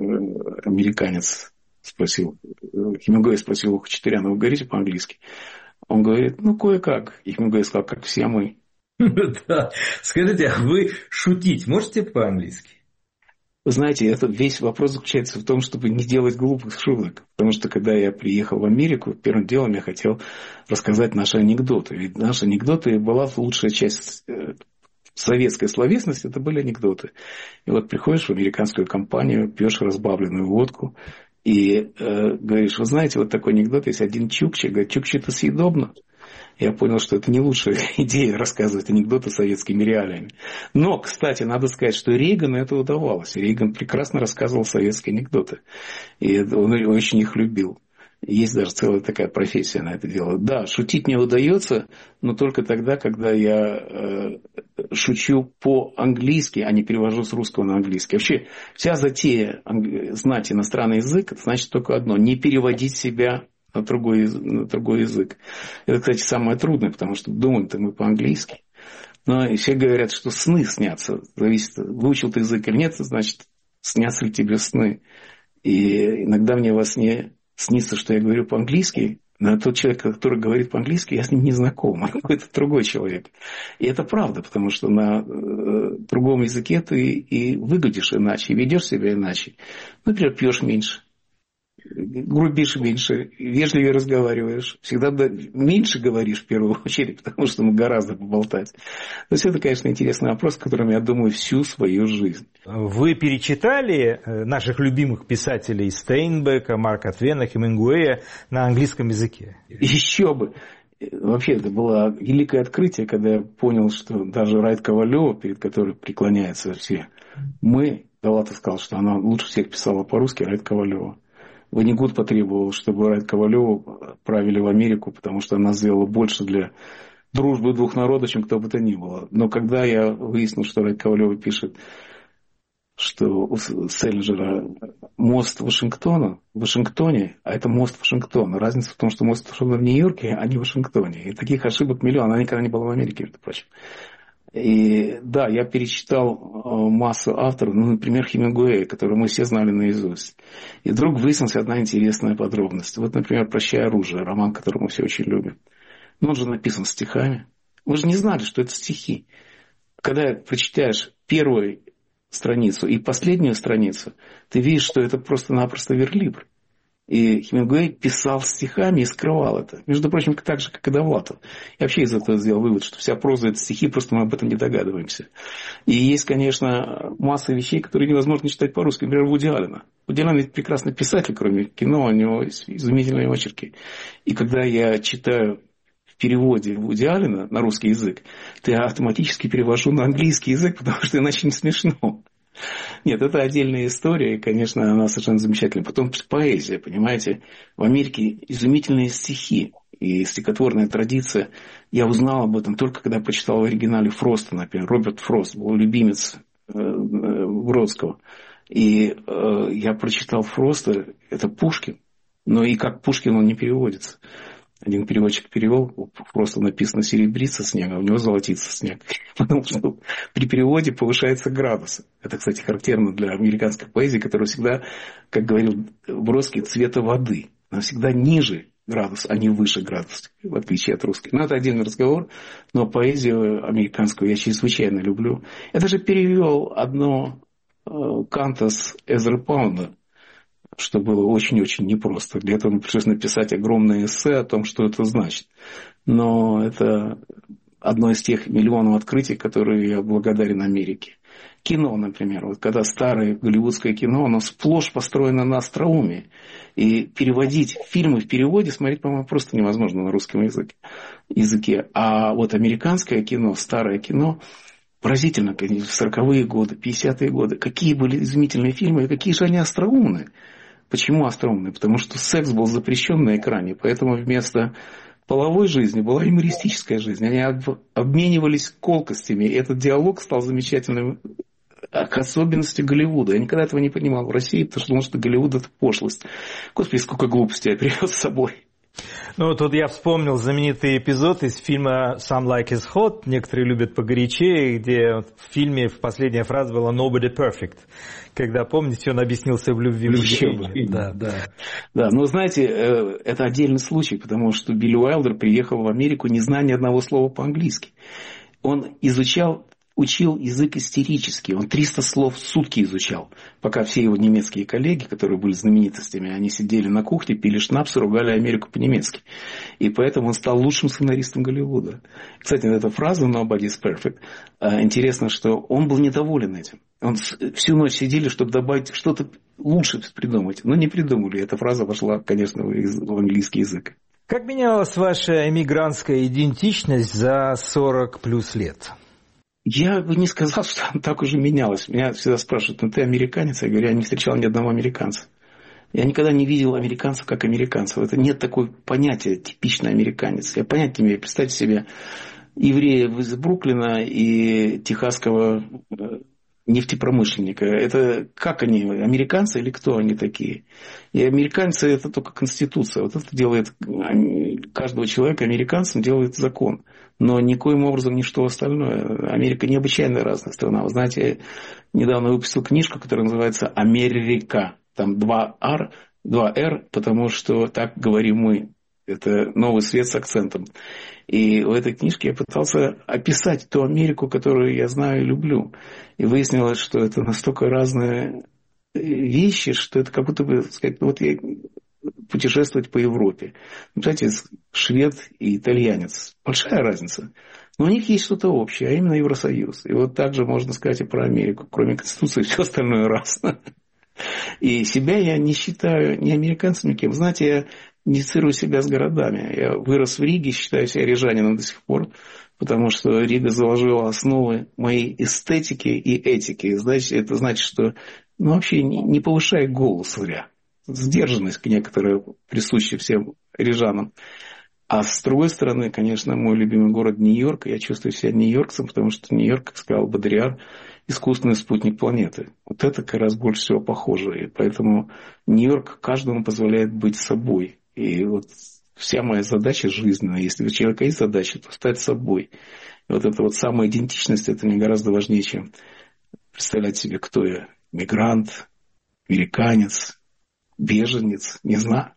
американец спросил, Хемингуэй спросил у Хачатуряна, вы говорите по-английски? Он говорит, ну, кое-как. И Хемингуэй сказал, как все мы. Да. Скажите, а вы шутить можете по-английски? Вы знаете, это весь вопрос заключается в том, чтобы не делать глупых шуток. Потому что, когда я приехал в Америку, первым делом я хотел рассказать наши анекдоты. Ведь наши анекдоты была лучшая часть советской словесности, это были анекдоты. И вот приходишь в американскую компанию, пьешь разбавленную водку, и э, говоришь, вы знаете, вот такой анекдот, есть один чукча, говорит, чукча это съедобно. Я понял, что это не лучшая идея рассказывать анекдоты советскими реалиями. Но, кстати, надо сказать, что Рейгану это удавалось. Рейган прекрасно рассказывал советские анекдоты. И он очень их любил. Есть даже целая такая профессия на это дело. Да, шутить мне удается, но только тогда, когда я э, шучу по-английски, а не перевожу с русского на английский. Вообще, вся затея анг... знать иностранный язык, это значит только одно. Не переводить себя на другой, на другой язык. Это, кстати, самое трудное, потому что думаем-то мы по-английски. Но все говорят, что сны снятся. Зависит, выучил ты язык или нет, значит, снятся ли тебе сны. И иногда мне во сне снится, что я говорю по-английски, но тот человек, который говорит по-английски, я с ним не знаком, а какой-то другой человек. И это правда, потому что на э, другом языке ты и выглядишь иначе, и ведешь себя иначе. Например, пьешь меньше, грубишь меньше, вежливее разговариваешь, всегда меньше говоришь в первую очередь, потому что ну, гораздо поболтать. То есть это, конечно, интересный вопрос, которым я думаю всю свою жизнь. Вы перечитали наших любимых писателей Стейнбека, Марка Твена, Хемингуэя на английском языке? Еще бы. Вообще, это было великое открытие, когда я понял, что даже Райт Ковалева, перед которой преклоняются все, мы, Довлатов сказал, что она лучше всех писала по-русски, Райт Ковалева. Ванигут потребовал, чтобы Райт Ковалеву отправили в Америку, потому что она сделала больше для дружбы двух народов, чем кто бы то ни было. Но когда я выяснил, что Райт Ковалева пишет, что у Селлинджера мост Вашингтона, в Вашингтоне, а это мост Вашингтона. Разница в том, что мост Вашингтона в Нью-Йорке, а не в Вашингтоне. И таких ошибок миллион. Она никогда не была в Америке, между прочим. И да, я перечитал массу авторов, ну, например, Хемингуэя, которого мы все знали наизусть. И вдруг выяснилась одна интересная подробность. Вот, например, «Прощай, оружие», роман, который мы все очень любим. Но он же написан стихами. Вы же не знали, что это стихи. Когда прочитаешь первую страницу и последнюю страницу, ты видишь, что это просто-напросто верлибр. И Хемингуэй писал стихами и скрывал это. Между прочим, так же, как и Довлатов. Я вообще из этого сделал вывод, что вся проза – это стихи, просто мы об этом не догадываемся. И есть, конечно, масса вещей, которые невозможно читать по-русски. Например, Вуди Аллена. Вуди Аллен ведь прекрасный писатель, кроме кино, у него есть изумительные очерки. И когда я читаю в переводе Вуди Аллена на русский язык, то я автоматически перевожу на английский язык, потому что иначе не смешно. Нет, это отдельная история, и, конечно, она совершенно замечательная. Потом поэзия, понимаете. В Америке изумительные стихи и стихотворная традиция. Я узнал об этом только когда прочитал в оригинале Фроста, например. Роберт Фрост был любимец Бродского. И э, я прочитал Фроста, это Пушкин, но и как Пушкин он не переводится. Один переводчик перевел, просто написано «серебрится снег», а у него золотится снег. Потому что при переводе повышается градус. Это, кстати, характерно для американской поэзии, которая всегда, как говорил Бродский, цвета воды. Она всегда ниже градус, а не выше градус, в отличие от русской. Но это отдельный разговор, но поэзию американскую я чрезвычайно люблю. Я даже перевел одно э, канта с Эзры Паунда, что было очень-очень непросто. Для этого мне пришлось написать огромное эссе о том, что это значит. Но это одно из тех миллионов открытий, которые я благодарен Америке. Кино, например, вот когда старое голливудское кино, оно сплошь построено на остроумии. И переводить фильмы в переводе, смотреть, по-моему, просто невозможно на русском языке. языке. А вот американское кино, старое кино, поразительно, конечно, в сороковые годы, пятидесятые годы, какие были изумительные фильмы, и какие же они остроумные. Почему остроумные? Потому что секс был запрещен на экране, поэтому вместо половой жизни была юмористическая жизнь. Они обменивались колкостями, и этот диалог стал замечательным к особенности Голливуда. Я никогда этого не понимал в России, потому что думал, что Голливуд – это пошлость. Господи, сколько глупостей я привез с собой. Ну, тут я вспомнил знаменитый эпизод из фильма «Some Like It Hot», некоторые любят погорячее, где в фильме последняя фраза была «Nobody perfect», когда, помните, он объяснился в любви. любви. Да, да. Да, но знаете, это отдельный случай, потому что Билли Уайлдер приехал в Америку, не зная ни одного слова по-английски. Он изучал учил язык истерически. Он триста слов в сутки изучал. Пока все его немецкие коллеги, которые были знаменитостями, они сидели на кухне, пили шнапс и ругали Америку по-немецки. И поэтому он стал лучшим сценаристом Голливуда. Кстати, эта фраза «Nobody is perfect». Интересно, что он был недоволен этим. Он всю ночь сидели, чтобы добавить что-то лучше придумать. Но не придумали. Эта фраза вошла, конечно, в английский язык. Как менялась ваша эмигрантская идентичность за сорок плюс лет? Я бы не сказал, что она так уже менялась. Меня всегда спрашивают, ну ты американец? Я говорю, я не встречал ни одного американца. Я никогда не видел американцев как американцев. Это нет такого понятия типичный американец. Я понятия не имею. Представьте себе еврея из Бруклина и техасского нефтепромышленника. Это как они, американцы или кто они такие? И американцы это только конституция. Вот это делает каждого человека американцем, делает закон. Но никоим образом ничто остальное. Америка необычайно разная страна. Вы знаете, я недавно выпустил книжку, которая называется «Америка». Там два ар, два эр, потому что так говорим мы. Это новый свет с акцентом. И в этой книжке я пытался описать ту Америку, которую я знаю и люблю. И выяснилось, что это настолько разные вещи, что это как будто бы, сказать, вот я путешествовать по Европе. Знаете, швед и итальянец. Большая разница. Но у них есть что-то общее, а именно Евросоюз. И вот так же можно сказать и про Америку. Кроме Конституции, все остальное разное. И себя я не считаю ни американцем, ни кем. Знаете, я идентифицирую себя с городами. Я вырос в Риге, считаю себя рижанином до сих пор, потому что Рига заложила основы моей эстетики и этики. Значит, это значит, что ну, вообще не, не повышай голос зря. Сдержанность некоторая присуща всем рижанам. А с другой стороны, конечно, мой любимый город Нью-Йорк. Я чувствую себя нью-йоркцем, потому что Нью-Йорк, как сказал Бодрияр, искусственный спутник планеты. Вот это как раз больше всего похоже. И поэтому Нью-Йорк каждому позволяет быть собой. И вот вся моя задача жизненная, если у человека есть задача, то стать собой. И вот эта вот самоидентичность, это мне гораздо важнее, чем представлять себе, кто я. Мигрант, американец, беженец, не знаю.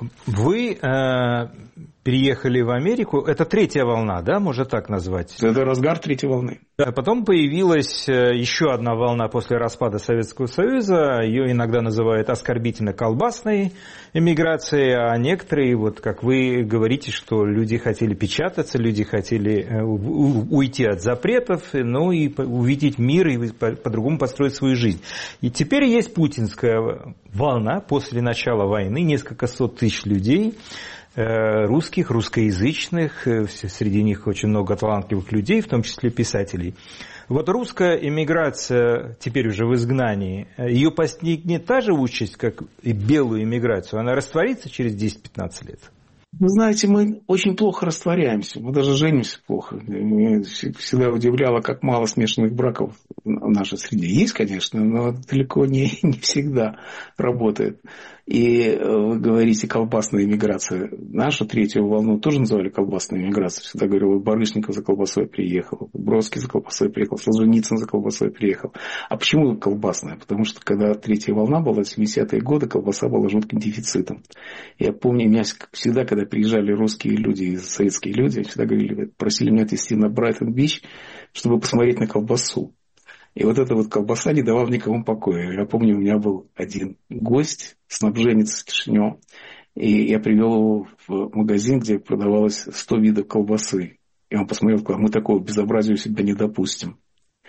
Вы э, переехали в Америку, это третья волна, да, можно так назвать? Это разгар третьей волны. А потом появилась еще одна волна после распада Советского Союза, ее иногда называют оскорбительно-колбасной эмиграцией, а некоторые, вот как вы говорите, что люди хотели печататься, люди хотели уйти от запретов, ну и увидеть мир и по-другому построить свою жизнь. И теперь есть путинская волна после начала войны, несколько сот тысяч людей, русских, русскоязычных, среди них очень много талантливых людей, в том числе писателей. Вот русская эмиграция теперь уже в изгнании, ее постигнет та же участь, как и белую эмиграцию, она растворится через десять-пятнадцать лет? Вы знаете, мы очень плохо растворяемся, мы даже женимся плохо. Меня всегда удивляло, как мало смешанных браков в нашей среде. Есть, конечно, но далеко не, не всегда работает. И вы говорите колбасная эмиграция. Нашу третью волну тоже называли колбасной эмиграцией. Всегда говорил, Барышников за колбасой приехал, Бродский за колбасой приехал, Солженицын за колбасой приехал. А почему колбасная? Потому что когда третья волна была, в семидесятые годы, колбаса была жутким дефицитом. Я помню, меня всегда, когда когда приезжали русские люди, советские люди, всегда говорили, просили меня отвезти на Брайтон-Бич, чтобы посмотреть на колбасу. И вот эта вот колбаса не давала никому покоя. Я помню, у меня был один гость, снабженец из Кишинева, и я привел его в магазин, где продавалось сто видов колбасы. И он посмотрел, сказал, мы такого безобразия у себя не допустим.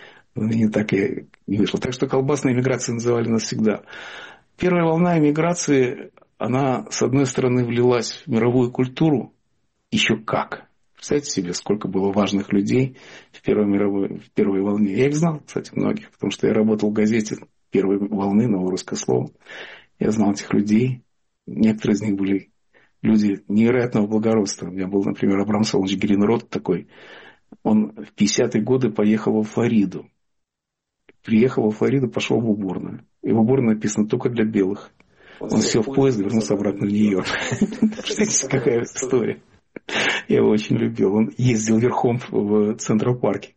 И так я не вышло. Так что колбасная эмиграция называли нас всегда. Первая волна эмиграции, она, с одной стороны, влилась в мировую культуру. Еще как. Представьте себе, сколько было важных людей в первой мировой, в первой волне. Я их знал, кстати, многих, потому что я работал в газете первой волны «Новое русское слово». Я знал этих людей. Некоторые из них были люди невероятного благородства. У меня был, например, Абрам Солович Гринрод такой. Он в пятидесятые годы поехал во Флориду. Приехал во Флориду, пошел в уборную. И в уборной написано «только для белых». Он сел в поезд и вернулся обратно в Нью-Йорк. Представляете, какая история. Я его очень любил. Он ездил верхом в Централ-парке.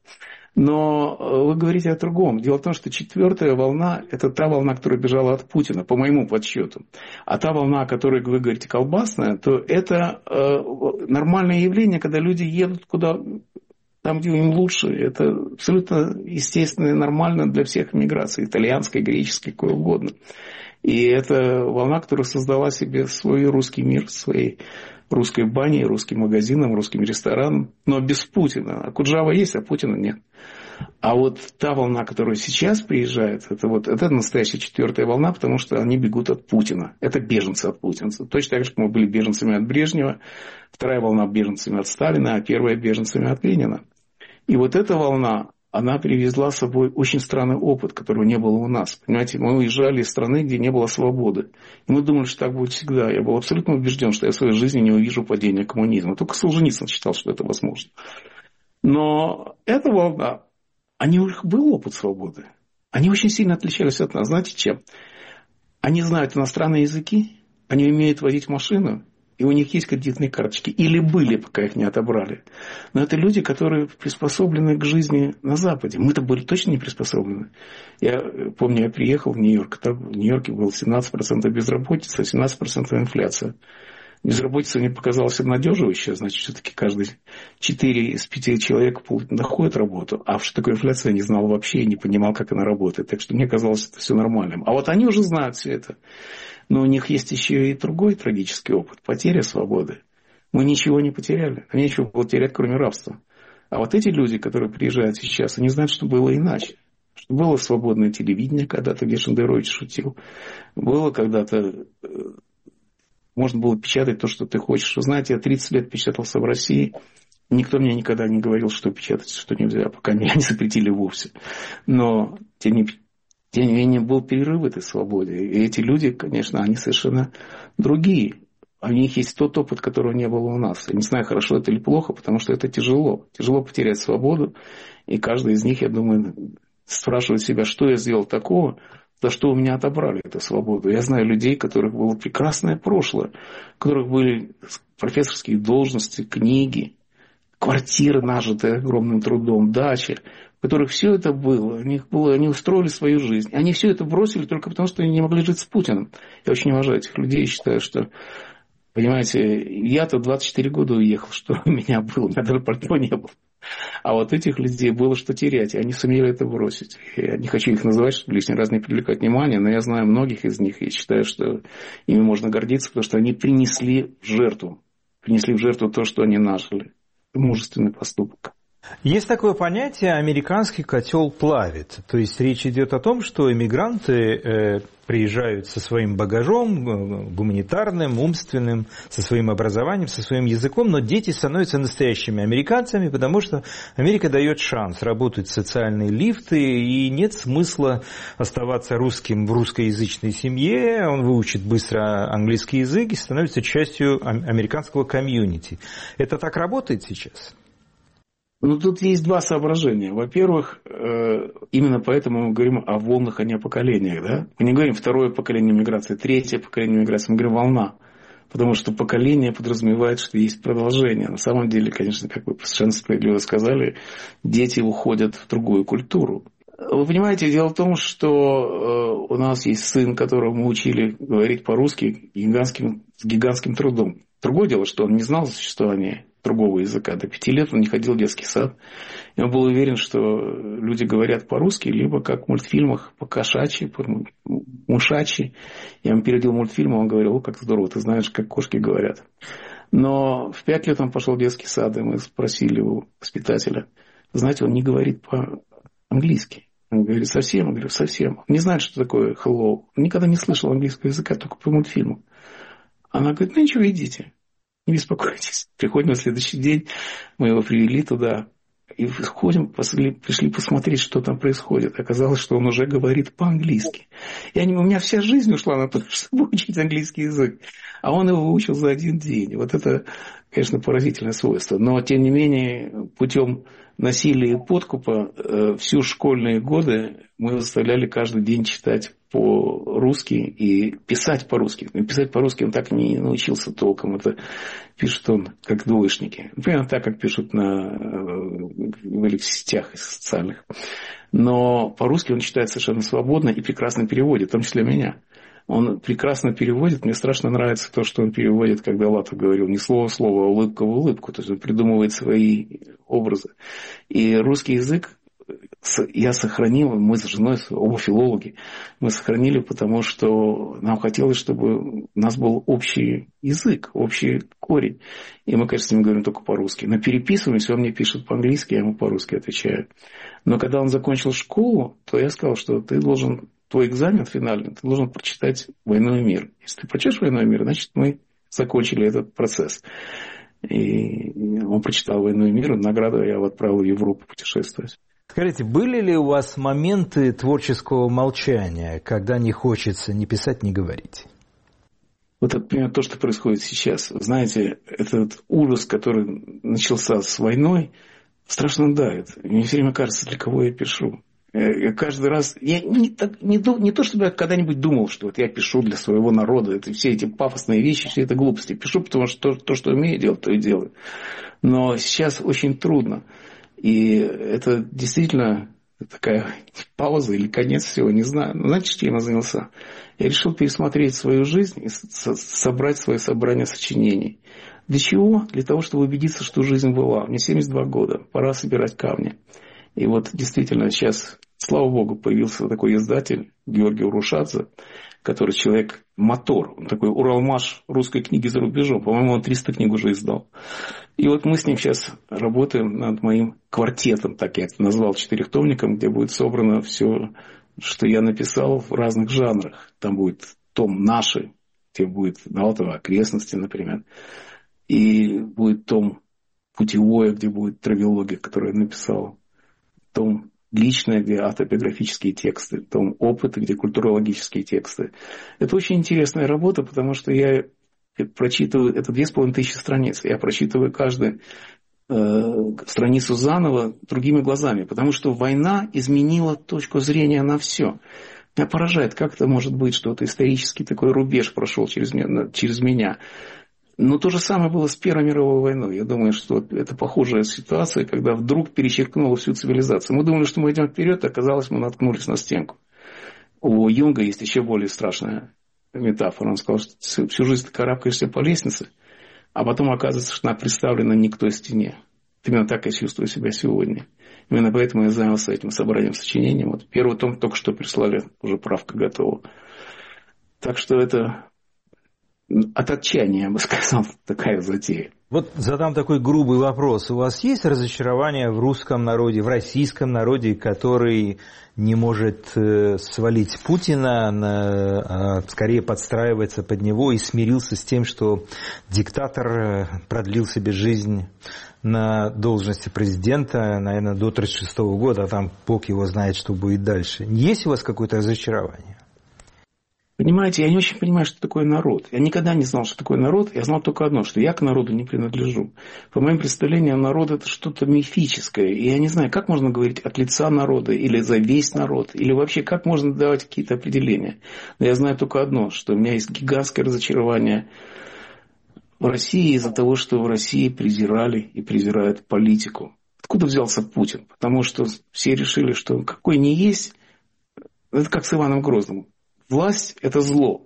Но вы говорите о другом. Дело в том, что четвертая волна – это та волна, которая бежала от Путина, по моему подсчету. А та волна, о которой вы говорите, колбасная, то это э, нормальное явление, когда люди едут куда, там, где им лучше. Это абсолютно естественно и нормально для всех миграций, итальянской, греческой, какой угодно. И это волна, которая создала себе свой русский мир, своей русской баней, русским магазином, русским рестораном, но без Путина. А Куджава есть, а Путина нет. А вот та волна, которая сейчас приезжает, это, вот, это настоящая четвертая волна, потому что они бегут от Путина. Это беженцы от Путина. Точно так же, как мы были беженцами от Брежнева, вторая волна беженцами от Сталина, а первая беженцами от Ленина. И вот эта волна, она привезла с собой очень странный опыт, которого не было у нас. Понимаете, мы уезжали из страны, где не было свободы. И мы думали, что так будет всегда. Я был абсолютно убежден, что я в своей жизни не увижу падения коммунизма. Только Солженицын считал, что это возможно. Но эта волна, они, у них был опыт свободы. Они очень сильно отличались от нас. Знаете чем? Они знают иностранные языки, они умеют водить машину, и у них есть кредитные карточки. Или были, пока их не отобрали. Но это люди, которые приспособлены к жизни на Западе. Мы-то были точно не приспособлены. Я помню, я приехал в Нью-Йорк. Там в Нью-Йорке было семнадцать процентов безработица, семнадцать процентов инфляция. Безработица мне показалась обнадеживающая. Значит, все-таки каждый четыре из пяти человек находит работу. А что такое инфляция, я не знал вообще и не понимал, как она работает. Так что мне казалось, это все нормальным. А вот они уже знают все это. Но у них есть еще и другой трагический опыт. Потеря свободы. Мы ничего не потеряли. А нечего было терять, кроме рабства. А вот эти люди, которые приезжают сейчас, они знают, что было иначе. Что было свободное телевидение, когда-то, где Шендерович шутил. Было когда-то... Можно было печатать то, что ты хочешь. Вы знаете, я тридцать лет печатался в России. Никто мне никогда не говорил, что печатать, что нельзя, пока меня не запретили вовсе. Но, тем не, тем не менее, был перерыв в этой свободе. И эти люди, конечно, они совершенно другие. У них есть тот опыт, которого не было у нас. Я не знаю, хорошо это или плохо, потому что это тяжело. Тяжело потерять свободу. И каждый из них, я думаю, спрашивает себя, что я сделал такого, за что у меня отобрали эту свободу. Я знаю людей, у которых было прекрасное прошлое, у которых были профессорские должности, книги, квартиры, нажитые огромным трудом, дачи, у которых все это было. У них было, они устроили свою жизнь. Они все это бросили только потому, что они не могли жить с Путиным. Я очень уважаю этих людей и считаю, что, понимаете, я-то двадцать четыре года уехал, что у меня было, у меня даже пальто не было. А вот этих людей было что терять, и они сумели это бросить. Я не хочу их называть, чтобы лишний раз не привлекать внимание, но я знаю многих из них и считаю, что ими можно гордиться, потому что они принесли в жертву, принесли в жертву то, что они нажили. Мужественный поступок. Есть такое понятие «американский котел плавит». То есть речь идет о том, что эмигранты э, приезжают со своим багажом э, гуманитарным, умственным, со своим образованием, со своим языком, но дети становятся настоящими американцами, потому что Америка дает шанс, работают социальные лифты, и нет смысла оставаться русским в русскоязычной семье, он выучит быстро английский язык и становится частью американского комьюнити. Это так работает сейчас? Ну, тут есть два соображения. Во-первых, именно поэтому мы говорим о волнах, а не о поколениях. Да? Мы не говорим второе поколение миграции, третье поколение миграции, мы говорим волна. Потому что поколение подразумевает, что есть продолжение. На самом деле, конечно, как вы совершенно справедливо сказали, дети уходят в другую культуру. Вы понимаете, дело в том, что у нас есть сын, которого мы учили говорить по-русски гигантским, с гигантским трудом. Другое дело, что он не знал существования другого языка. До пяти лет он не ходил в детский сад. И он был уверен, что люди говорят по-русски, либо как в мультфильмах по-кошачьи, по-мушачьи. Я ему переводил мультфильм, он говорил: о, как здорово, ты знаешь, как кошки говорят. Но в пять лет он пошел в детский сад, и мы спросили у воспитателя: знаете, он не говорит по-английски. Он говорит: совсем? Я говорю: совсем. Он не знает, что такое hello. Он никогда не слышал английского языка, только по мультфильму. Она говорит: ну ничего, идите, не беспокойтесь. Приходим на следующий день, мы его привели туда, и ходим, пришли посмотреть, что там происходит. Оказалось, что он уже говорит по-английски. И они, у меня вся жизнь ушла на то, чтобы учить английский язык. А он его выучил за один день. Вот это, конечно, поразительное свойство. Но, тем не менее, путем насилия и подкупа э, всю школьные годы мы заставляли каждый день читать по-русски и писать по-русски. Но писать по-русски он так и не научился толком. Это пишет он как двоечники. Примерно так, как пишут на, в сетях социальных. Но по-русски он читает совершенно свободно и прекрасно переводит, в том числе меня. Он прекрасно переводит. Мне страшно нравится то, что он переводит, когда Латов говорил не слово в слово, а улыбка в улыбку. То есть он придумывает свои образы. И русский язык я сохранил, мы с женой, оба филологи, мы сохранили, потому что нам хотелось, чтобы у нас был общий язык, общий корень. И мы, конечно, с ним говорим только по-русски. Но переписываемся, он мне пишет по-английски, я ему по-русски отвечаю. Но когда он закончил школу, то я сказал, что ты должен, твой экзамен финальный, ты должен прочитать «Войну и мир». Если ты прочтешь «Войну и мир», значит, мы закончили этот процесс. И он прочитал «Войну и мир», награду я его отправил в Европу путешествовать. Скажите, были ли у вас моменты творческого молчания, когда не хочется ни писать, ни говорить? Вот это примерно то, что происходит сейчас. Знаете, этот ужас, который начался с войной, страшно давит. Мне все время кажется, для кого я пишу. Я каждый раз... Я не, так, не, не то, чтобы я когда-нибудь думал, что вот я пишу для своего народа. Это все эти пафосные вещи, все это глупости. Пишу, потому что то, то, что умею делать, то и делаю. Но сейчас очень трудно. И это действительно такая пауза или конец всего, не знаю. Но знаете, чем я занялся? Я решил пересмотреть свою жизнь и собрать свое собрание сочинений. Для чего? Для того, чтобы убедиться, что жизнь была. Мне семьдесят два года, пора собирать камни. И вот действительно сейчас, слава богу, появился такой издатель Георгий Урушадзе, который человек-мотор. Он такой Уралмаш русской книги за рубежом. По-моему, он триста книг уже издал. И вот мы с ним сейчас работаем над моим квартетом, так я это назвал, четырехтомником, где будет собрано все, что я написал в разных жанрах. Там будет том «Наши», где будет Наотова окрестности, например. И будет том «Путевое», где будет травология, которую я написал. Том «Личное», где автобиографические тексты. Том «Опыты», где культурологические тексты. Это очень интересная работа, потому что я прочитываю, это две с половиной тысячи страниц. Я прочитываю каждую э, страницу заново другими глазами, потому что война изменила точку зрения на все. Меня поражает, как это может быть, что это исторический такой рубеж прошел через меня, через меня. Но то же самое было с Первой мировой войной. Я думаю, что это похожая ситуация, когда вдруг перечеркнула всю цивилизацию. Мы думали, что мы идем вперед, а оказалось, мы наткнулись на стенку. У Юнга есть еще более страшная метафора. Он сказал, что всю жизнь ты карабкаешься по лестнице, а потом оказывается, что она представлена не к той стене. Именно так я чувствую себя сегодня. Именно поэтому я занялся этим собранием сочинений. Вот первый том только что прислали, уже правка готова. Так что это от отчаяния, я бы сказал, такая затея. Вот задам такой грубый вопрос. У вас есть разочарование в русском народе, в российском народе, который не может свалить Путина, а скорее подстраивается под него и смирился с тем, что диктатор продлил себе жизнь на должности президента, наверное, до тридцать шестого года, а там Бог его знает, что будет дальше. Есть у вас какое-то разочарование? Понимаете, я не очень понимаю, что такое народ. Я никогда не знал, что такое народ. Я знал только одно, что я к народу не принадлежу. По моим представлениям, народ – это что-то мифическое. И я не знаю, как можно говорить от лица народа, или за весь народ, или вообще как можно давать какие-то определения. Но я знаю только одно, что у меня есть гигантское разочарование в России из-за того, что в России презирали и презирают политику. Откуда взялся Путин? Потому что все решили, что какой не есть, это как с Иваном Грозным. Власть – это зло.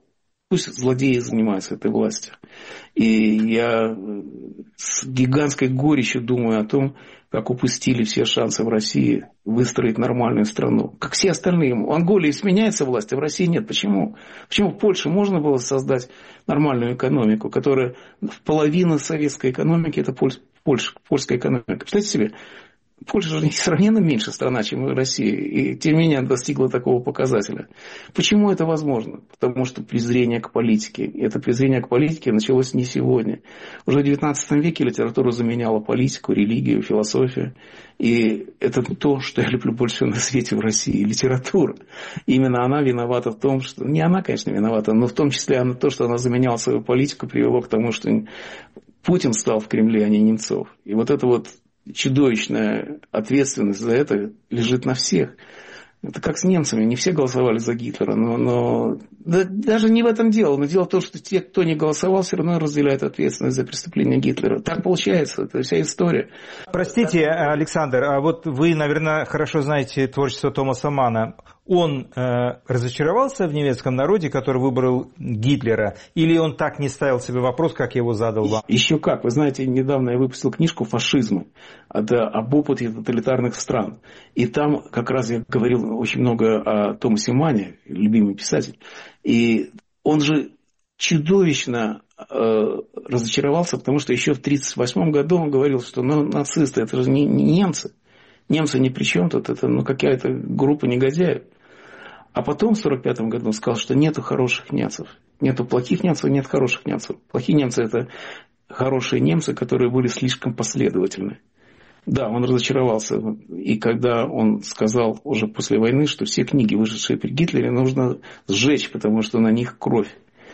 Пусть злодеи занимаются этой властью. И я с гигантской горечью думаю о том, как упустили все шансы в России выстроить нормальную страну. Как все остальные. В Анголии сменяется власть, а в России нет. Почему? Почему в Польше можно было создать нормальную экономику, которая в половину советской экономики, это польс, польш, польская экономика. Представьте себе, Польша же несравненно меньше страна, чем Россия, и тем не менее достигла такого показателя. Почему это возможно? Потому что презрение к политике. И это презрение к политике началось не сегодня. Уже в девятнадцатом веке литература заменяла политику, религию, философию. И это то, что я люблю больше всего на свете в России. Литература. Именно она виновата в том, что... Не она, конечно, виновата, но в том числе она, то, что она заменяла свою политику, привело к тому, что Путин стал в Кремле, а не Немцов. И вот это вот чудовищная ответственность за это лежит на всех. Это как с немцами. Не все голосовали за Гитлера. Но, но да, даже не в этом дело. Но дело в том, что те, кто не голосовал, все равно разделяют ответственность за преступление Гитлера. Так получается. Это вся история. Простите, Александр, а вот вы, наверное, хорошо знаете творчество Томаса Манна. Он э, разочаровался в немецком народе, который выбрал Гитлера? Или он так не ставил себе вопрос, как я его задал вам? Еще как. Вы знаете, недавно я выпустил книжку «Фашизм». Это об опыте тоталитарных стран. И там как раз я говорил очень много о Томасе Манне, любимый писатель. И он же чудовищно э, разочаровался, потому что еще в тысяча девятьсот тридцать восьмом году он говорил, что ну, нацисты, это же не, не немцы. Немцы ни при чем тут, это ну, какая-то группа негодяев. А потом в сорок пятом году он сказал, что нету хороших немцев. Нету плохих немцев, нет хороших немцев. Плохие немцы – это хорошие немцы, которые были слишком последовательны. Да, он разочаровался. И когда он сказал уже после войны, что все книги, вышедшие при Гитлере, нужно сжечь, потому что на них кровь.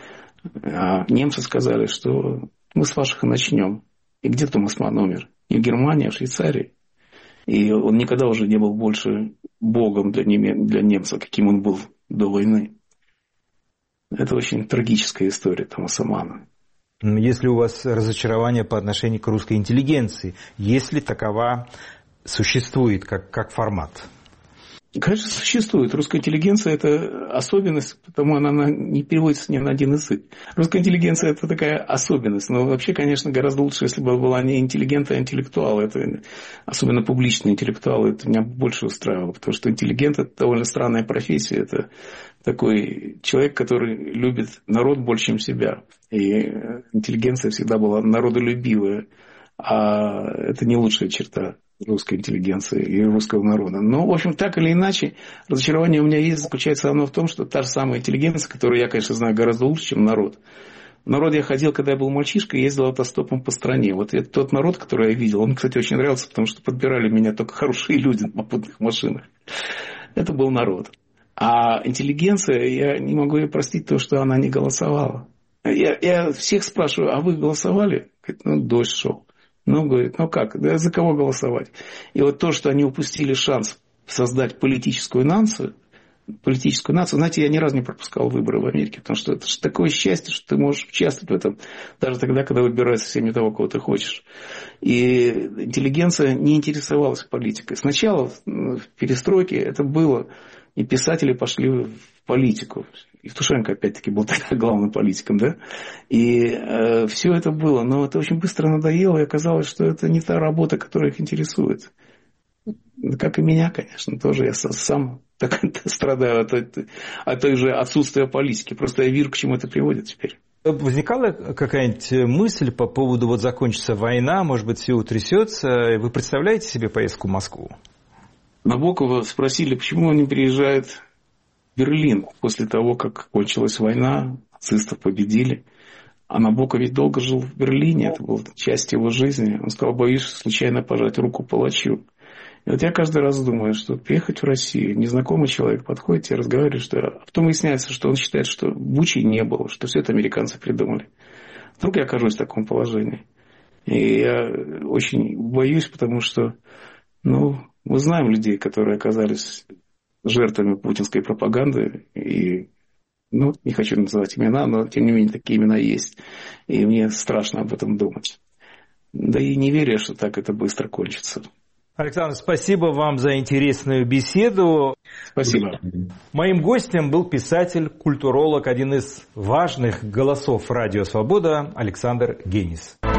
А немцы сказали, что мы с ваших и начнем. И где Томас Манн умер? Не в Германии, а в Швейцарии. И он никогда уже не был больше богом для, неме... для немца, каким он был до войны. Это очень трагическая история Томаса Манна. Если у вас разочарование по отношению к русской интеллигенции, если такова существует как, как формат? Конечно, существует. Русская интеллигенция – это особенность, потому она не переводится ни на один язык. Русская интеллигенция – это такая особенность. Но вообще, конечно, гораздо лучше, если бы была не интеллигент, а интеллектуал. Это, особенно публичные интеллектуалы, это меня больше устраивало. Потому что интеллигент – это довольно странная профессия. Это такой человек, который любит народ больше, чем себя. И интеллигенция всегда была народолюбивая. А это не лучшая черта русской интеллигенции и русского народа. Но, в общем, так или иначе, разочарование у меня есть, заключается оно в том, что та же самая интеллигенция, которую я, конечно, знаю гораздо лучше, чем народ. В народ я ходил, когда я был мальчишкой, и ездил автостопом по стране. Вот это тот народ, который я видел, он, кстати, очень нравился, потому что подбирали меня только хорошие люди на попутных машинах. Это был народ. А интеллигенция, я не могу ей простить то, что она не голосовала. Я, я всех спрашиваю, а вы голосовали? Говорит, ну, дождь шел. Ну, говорит, ну как, да за кого голосовать? И вот то, что они упустили шанс создать политическую нацию, политическую нацию, знаете, я ни разу не пропускал выборы в Америке, потому что это же такое счастье, что ты можешь участвовать в этом, даже тогда, когда выбирают совсем не того, кого ты хочешь. И интеллигенция не интересовалась политикой. Сначала в перестройке это было, и писатели пошли в политику. Евтушенко, опять-таки, был тогда главным политиком, да? И э, все это было, но это очень быстро надоело, и оказалось, что это не та работа, которая их интересует. Как и меня, конечно, тоже я сам так, страдаю от, от той же отсутствия политики. Просто я вижу, к чему это приводит теперь. Возникала какая-нибудь мысль по поводу, вот закончится война, может быть, все утрясется, вы представляете себе поездку в Москву? Набокова спросили, почему он не приезжает в Берлин после того, как кончилась война, нацистов победили. А Набоков ведь долго жил в Берлине, это была часть его жизни. Он сказал, боюсь случайно пожать руку палачу. И вот я каждый раз думаю, что приехать в Россию, незнакомый человек подходит и разговаривает, что... А потом выясняется, что он считает, что Бучи не было, что все это американцы придумали. Вдруг я окажусь в таком положении. И я очень боюсь, потому что, ну, мы знаем людей, которые оказались жертвами путинской пропаганды. И, ну, не хочу называть имена, но, тем не менее, такие имена есть. И мне страшно об этом думать. Да и не верю, что так это быстро кончится. Александр, спасибо вам за интересную беседу. Спасибо. Моим гостем был писатель, культуролог, один из важных голосов Радио Свобода Александр Генис.